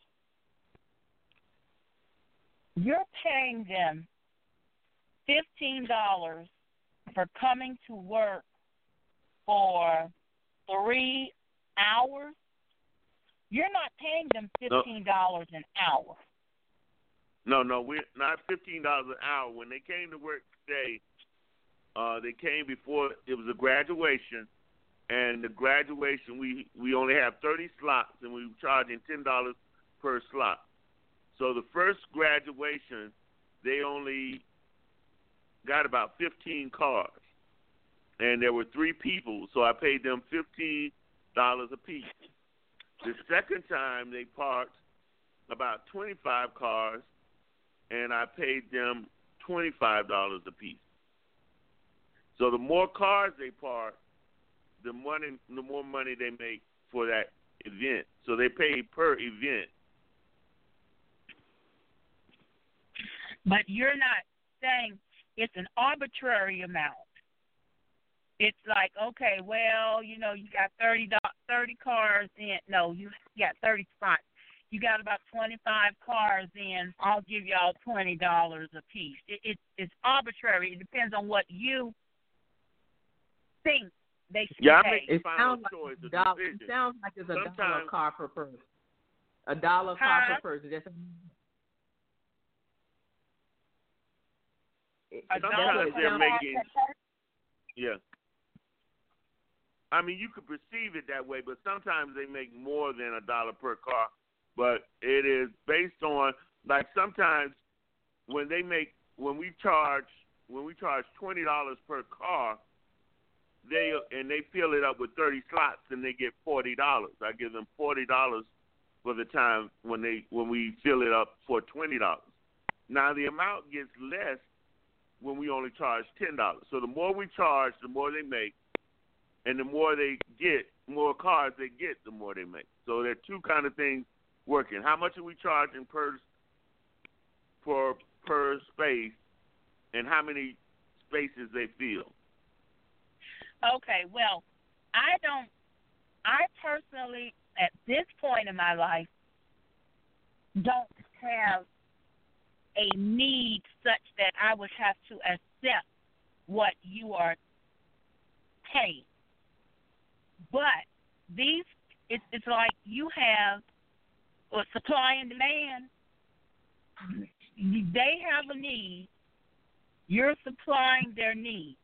You're paying them fifteen dollars for coming to work for three hours. You're not paying them fifteen dollars no. an hour. No, no, we're not fifteen dollars an hour. When they came to work today, uh, they came before it was a graduation, and the graduation, we, we only have thirty slots, and we were charging ten dollars per slot. So the first graduation, they only got about fifteen cars, and there were three people, so I paid them fifteen dollars apiece. The second time, they parked about twenty-five cars, and I paid them twenty-five dollars apiece. So the more cars they park, the money, the more money they make for that event. So they pay per event. But you're not saying it's an arbitrary amount. It's like, okay, well, you know, you got thirty, thirty cars in. No, you got thirty spots. You got about twenty-five cars in. I'll give y'all twenty dollars a piece. It, it, it's arbitrary. It depends on what you think they should yeah, pay. It sounds, like a dollar, it sounds like it's a Sometimes, dollar car per person. A dollar huh? car per person. That's a Sometimes they're making, yeah. I mean, you could perceive it that way, but sometimes they make more than a dollar per car. But it is based on, like sometimes when they make, when we charge, when we charge twenty dollars per car, they and they fill it up with thirty slots, and they get forty dollars. I give them forty dollars for the time when they when we fill it up for twenty dollars. Now the amount gets less when we only charge ten dollars. So the more we charge, the more they make, and the more they get, more cars they get, the more they make. So there are two kind of things working. How much are we charging per for per space, and how many spaces they fill? Okay, well, I don't, I personally, at this point in my life, don't have a need such that I would have to accept what you are paying. But these, it's, it's like you have a supply and demand. They have a need. You're supplying their need.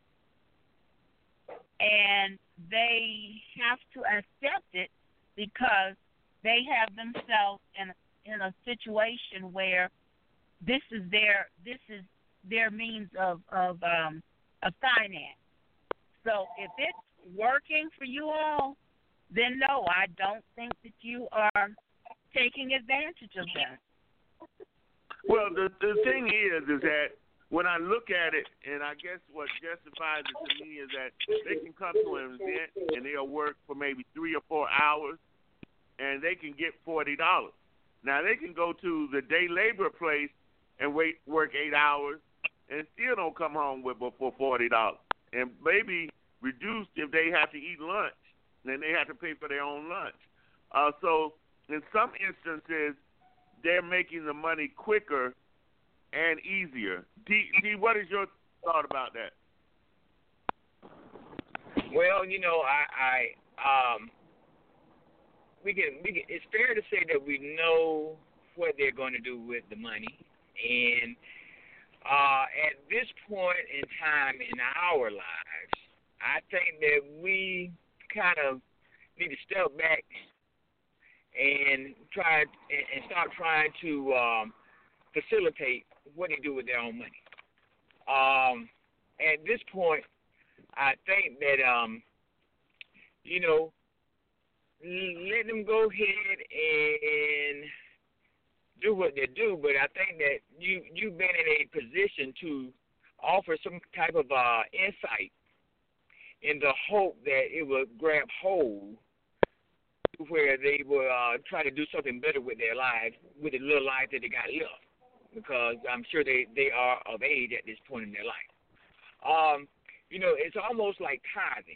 And they have to accept it because they have themselves in a, in a situation where this is their this is their means of of um, of finance. So if it's working for you all, then no, I don't think that you are taking advantage of them. Well, the the thing is, is that when I look at it, and I guess what justifies it to me is that they can come to an event and they'll work for maybe three or four hours, and they can get forty dollars. Now they can go to the day labor place and wait work eight hours and still don't come home with for forty dollars, and maybe reduced if they have to eat lunch, then they have to pay for their own lunch. Uh, so in some instances, they're making the money quicker and easier. D, D, what is your thought about that? Well, you know, I, I um, we can, we can, it's fair to say that we know what they're going to do with the money, and uh, at this point in time in our lives, I think that we kind of need to step back and try and stop trying to um, facilitate what they do with their own money. Um, at this point, I think that, um, you know, let them go ahead and do what they do, but I think that you, you've been in a position to offer some type of uh, insight in the hope that it will grab hold where they will uh, try to do something better with their lives, with the little life that they got left, because I'm sure they, they are of age at this point in their life. Um, you know, it's almost like tithing.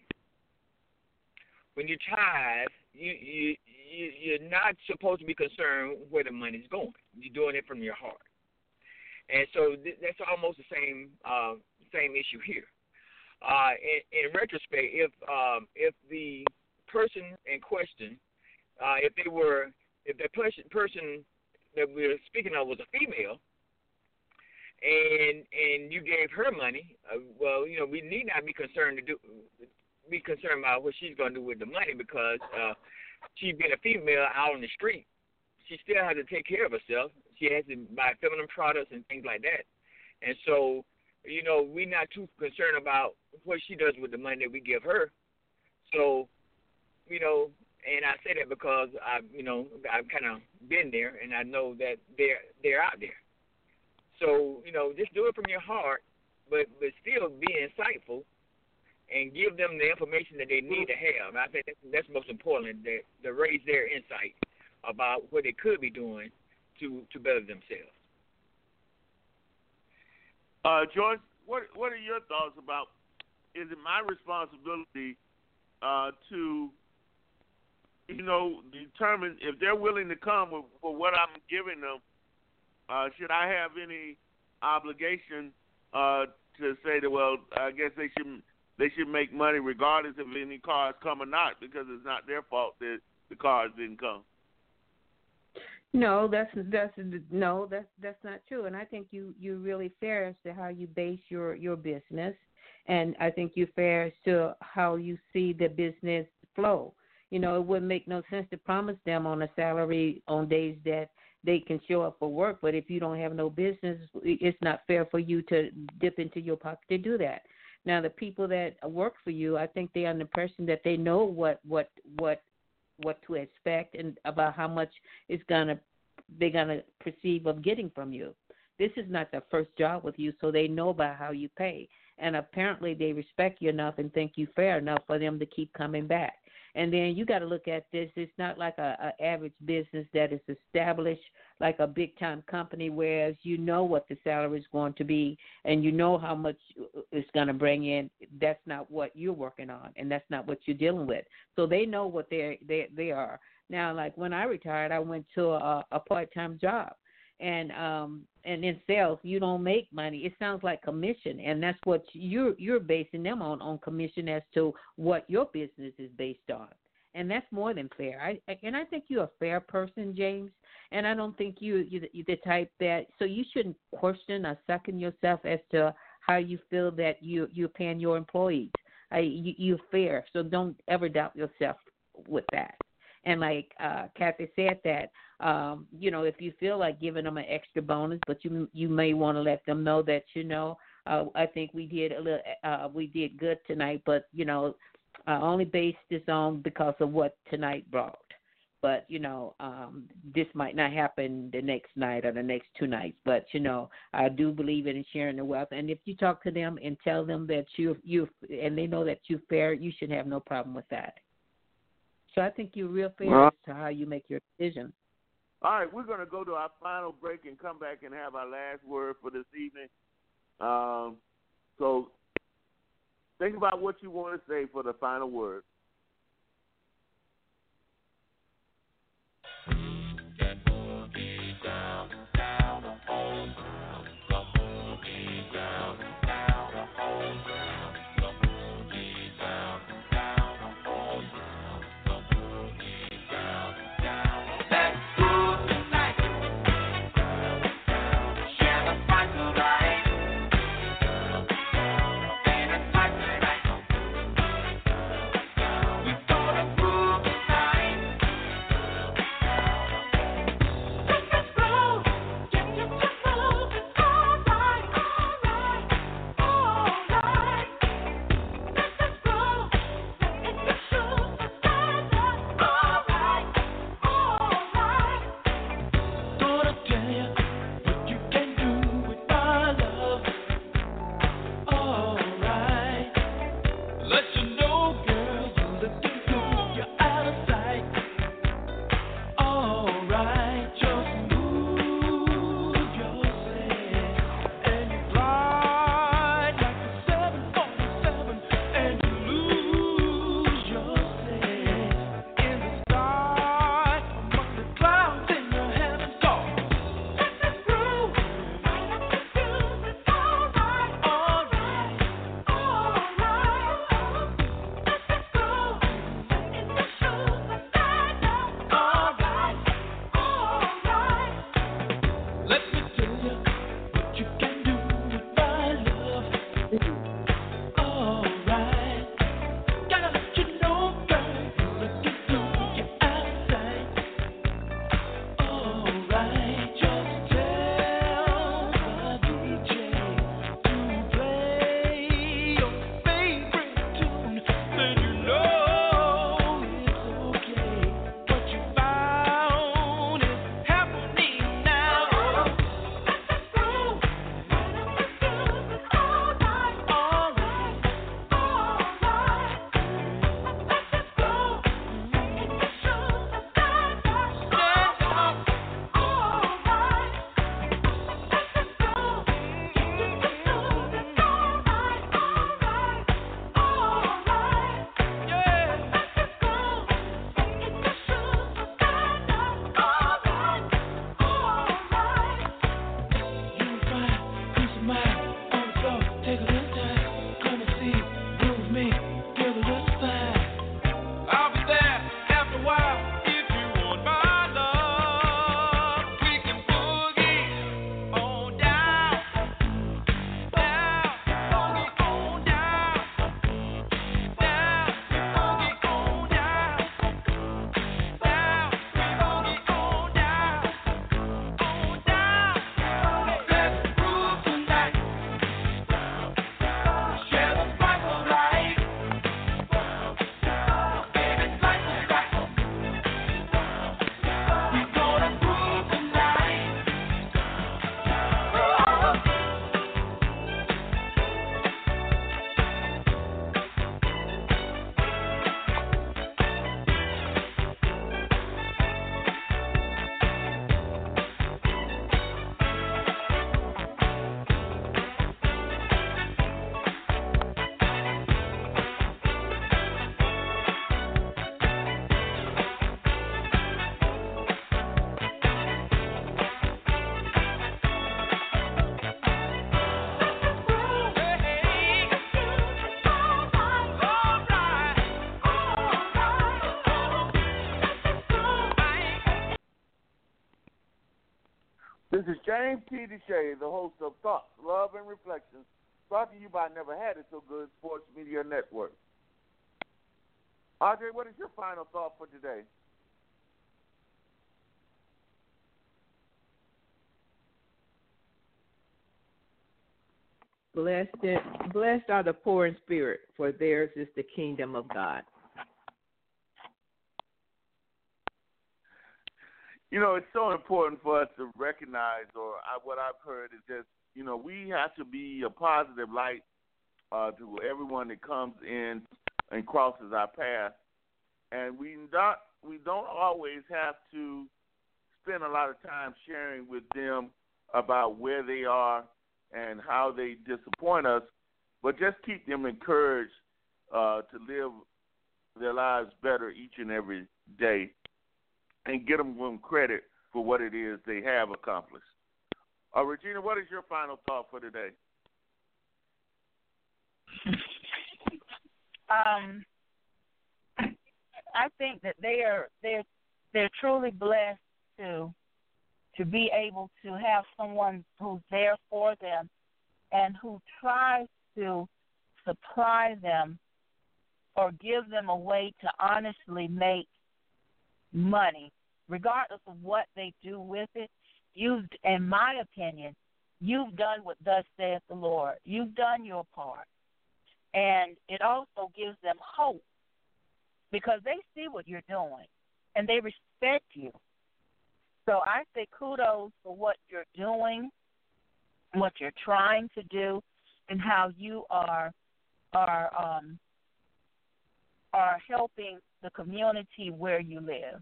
When you tithe, you, you, you, you're not supposed to be concerned where the money's going. You're doing it from your heart. And so th- that's almost the same uh, same issue here. Uh, in, in retrospect, if um, if the person in question, uh, if they were, if the person person that we're speaking of was a female, and and you gave her money, uh, well, you know, we need not be concerned to do be concerned about what she's going to do with the money, because uh, she being a female out on the street, she still has to take care of herself. She has to buy feminine products and things like that, and so, you know, we're not too concerned about what she does with the money that we give her. So, you know, and I say that because I, you know, I've kind of been there, and I know that they're they're out there. So, you know, just do it from your heart, but but still be insightful and give them the information that they need to have. I think that's, that's most important, that to raise their insight about what they could be doing to to better themselves. Uh, George, what what are your thoughts about? Is it my responsibility uh, to, you know, determine if they're willing to come with, for what I'm giving them? Uh, should I have any obligation uh, to say that? Well, I guess they should they should make money regardless if any cars come or not, because it's not their fault that the cars didn't come. No, that's that's no, that's that's not true. And I think you you're really fair as to how you base your your business, and I think you're fair as to how you see the business flow. You know, it wouldn't make no sense to promise them on a salary on days that they can show up for work, but if you don't have no business, it's not fair for you to dip into your pocket to do that. Now, the people that work for you, I think they're under the impression that they know what what what. what to expect and about how much it's gonna they're gonna perceive of getting from you. This is not their first job with you, so they know about how you pay. and apparently they respect you enough and think you fair enough for them to keep coming back. And then you got to look at this. It's not like a, a average business that is established like a big-time company, whereas you know what the salary is going to be and you know how much it's going to bring in. That's not what you're working on, and that's not what you're dealing with. So they know what they they they are. Now, like when I retired, I went to a, a part-time job. And um and in sales, you don't make money. It sounds like commission, and that's what you're you're basing them on on commission as to what your business is based on, and that's more than fair. I and I think you're a fair person, James, and I don't think you you you're the type that so you shouldn't question or second yourself as to how you feel that you you're paying your employees. I, you, you're fair, so don't ever doubt yourself with that. And like uh, Kathy said that, um, you know, if you feel like giving them an extra bonus, but you you may want to let them know that, you know, uh, I think we did a little, uh, we did good tonight, but, you know, I only based this on because of what tonight brought. But, you know, um, this might not happen the next night or the next two nights. But, you know, I do believe in sharing the wealth. And if you talk to them and tell them that you you and they know that you're fair, you should have no problem with that. So I think you're real fair well, as to how you make your decision. All right, we're going to go to our final break and come back and have our last word for this evening. Um, so think about what you want to say for the final word. James T. Deshay, the host of Thoughts, Love, and Reflections, brought to you by Never Had It So Good Sports Media Network. Audrey, what is your final thought for today? Blessed, blessed are the poor in spirit, for theirs is the kingdom of God. You know, it's so important for us to recognize, or I, what I've heard is just, you know, we have to be a positive light uh, to everyone that comes in and crosses our path. And we not, we don't always have to spend a lot of time sharing with them about where they are and how they disappoint us, but just keep them encouraged uh, to live their lives better each and every day and get them some credit for what it is they have accomplished. Uh, Regina, what is your final thought for today? Um, I think that they are they're they're truly blessed to to be able to have someone who's there for them and who tries to supply them or give them a way to honestly make money, regardless of what they do with it. You've, in my opinion, you've done what thus saith the Lord. You've done your part. And it also gives them hope because they see what you're doing and they respect you. So I say kudos for what you're doing, what you're trying to do, and how you are are um, are helping the community where you live.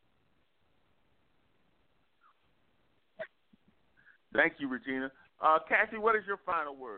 Thank you, Regina. Uh, Cassie, what is your final word?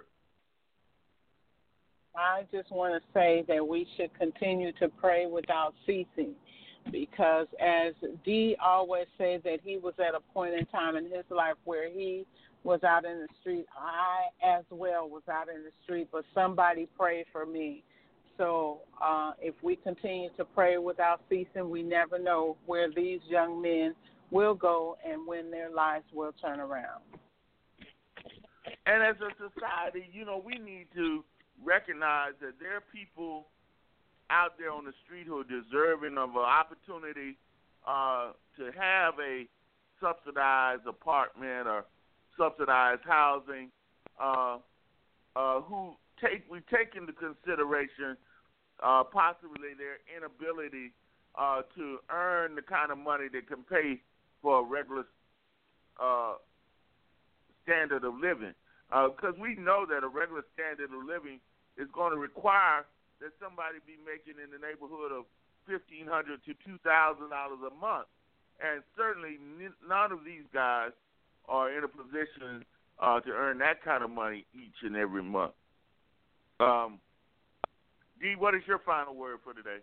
I just want to say that we should continue to pray without ceasing. Because as Dee always said that he was at a point in time in his life where he was out in the street. I as well was out in the street, but somebody prayed for me. So uh, if we continue to pray without ceasing, we never know where these young men will go and when their lives will turn around. And as a society, you know, we need to recognize that there are people out there on the street who are deserving of an opportunity uh, to have a subsidized apartment or subsidized housing, uh, uh, who take we take into consideration uh, possibly their inability uh, to earn the kind of money that can pay for a regular uh, standard of living. Because uh, we know that a regular standard of living is going to require that somebody be making in the neighborhood of fifteen hundred dollars to two thousand dollars a month. And certainly none of these guys are in a position uh, to earn that kind of money each and every month. Um, Dee, what is your final word for today?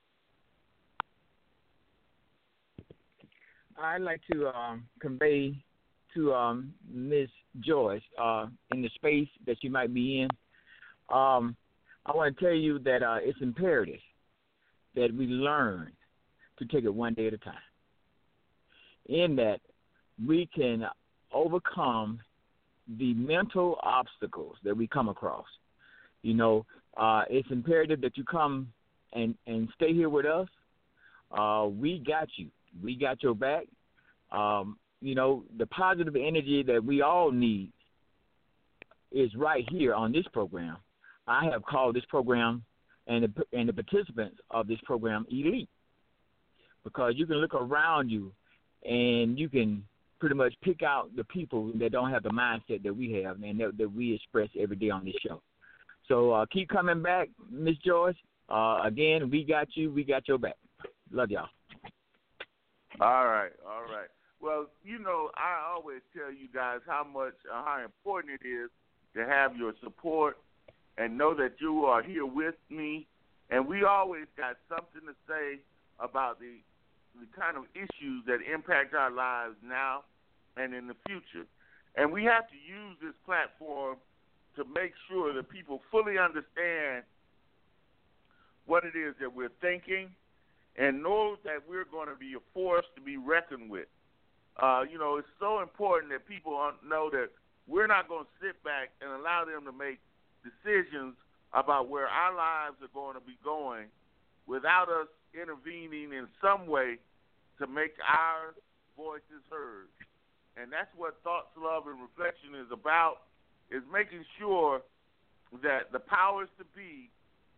I'd like to um, convey to um, Miz Joyce uh, in the space that she might be in. Um, I want to tell you that uh, it's imperative that we learn to take it one day at a time. In that, we can overcome the mental obstacles that we come across. You know, uh, it's imperative that you come and, and stay here with us. Uh, we got you. We got your back. Um, you know, the positive energy that we all need is right here on this program. I have called this program and the, and the participants of this program elite, because you can look around you and you can pretty much pick out the people that don't have the mindset that we have and that, that we express every day on this show. So uh, keep coming back, Miss Joyce. Uh, again, we got you. We got your back. Love y'all. All right, all right. Well, you know, I always tell you guys how much, uh, how important it is to have your support and know that you are here with me. And we always got something to say about the, the kind of issues that impact our lives now and in the future. And we have to use this platform to make sure that people fully understand what it is that we're thinking and know that we're going to be a force to be reckoned with. Uh, you know, it's so important that people know that we're not going to sit back and allow them to make decisions about where our lives are going to be going without us intervening in some way to make our voices heard. And that's what Thoughts, Love, and Reflection is about, is making sure that the powers to be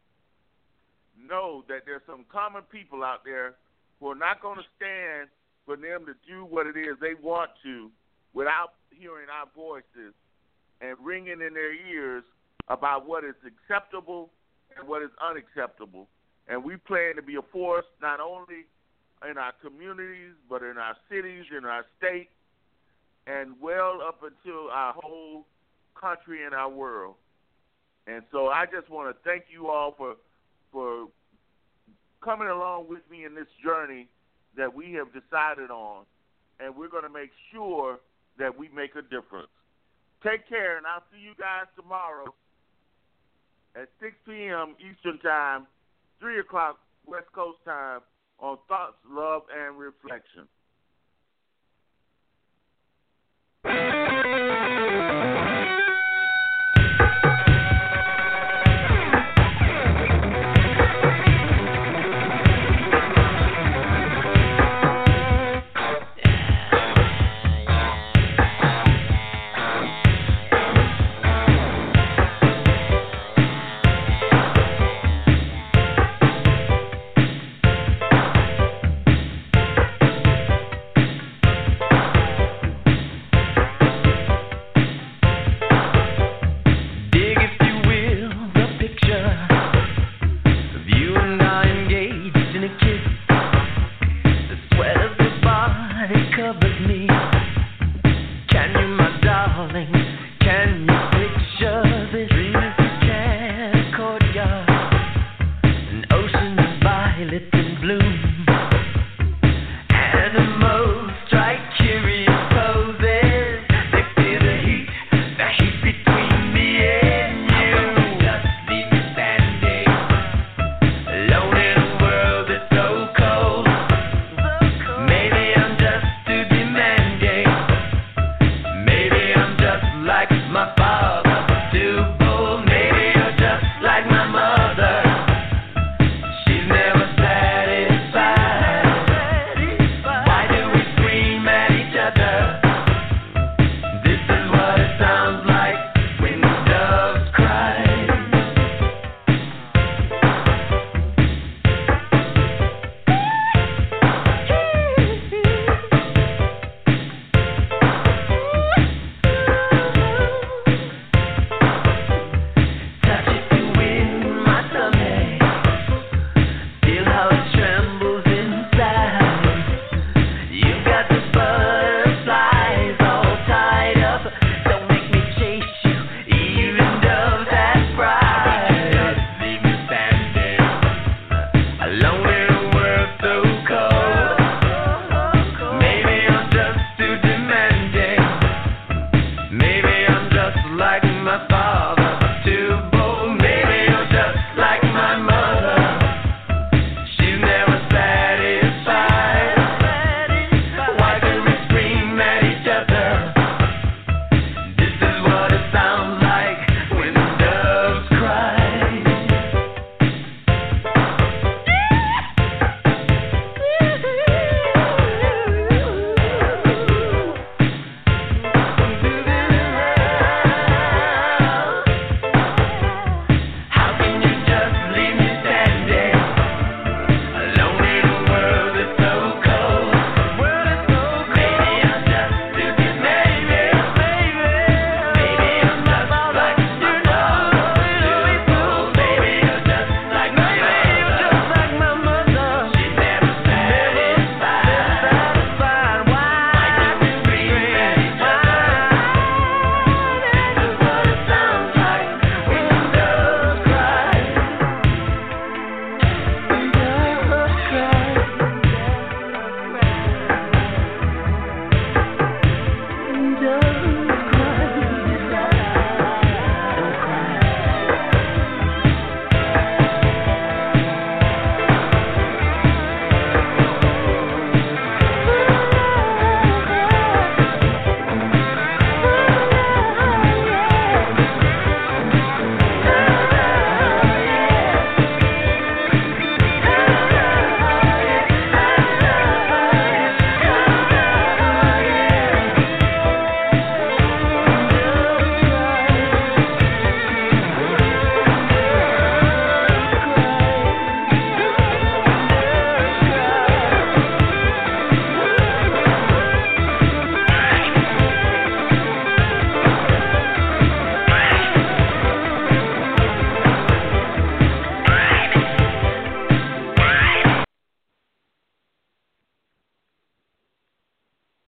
know that there's some common people out there who are not going to stand for them to do what it is they want to without hearing our voices and ringing in their ears about what is acceptable and what is unacceptable. And we plan to be a force not only in our communities, but in our cities, in our state, and well up until our whole country and our world. And so I just want to thank you all for for coming along with me in this journey that we have decided on, and we're going to make sure that we make a difference. Take care, and I'll see you guys tomorrow at six p.m. Eastern Time, three o'clock West Coast Time on Thoughts, Love, and Reflection.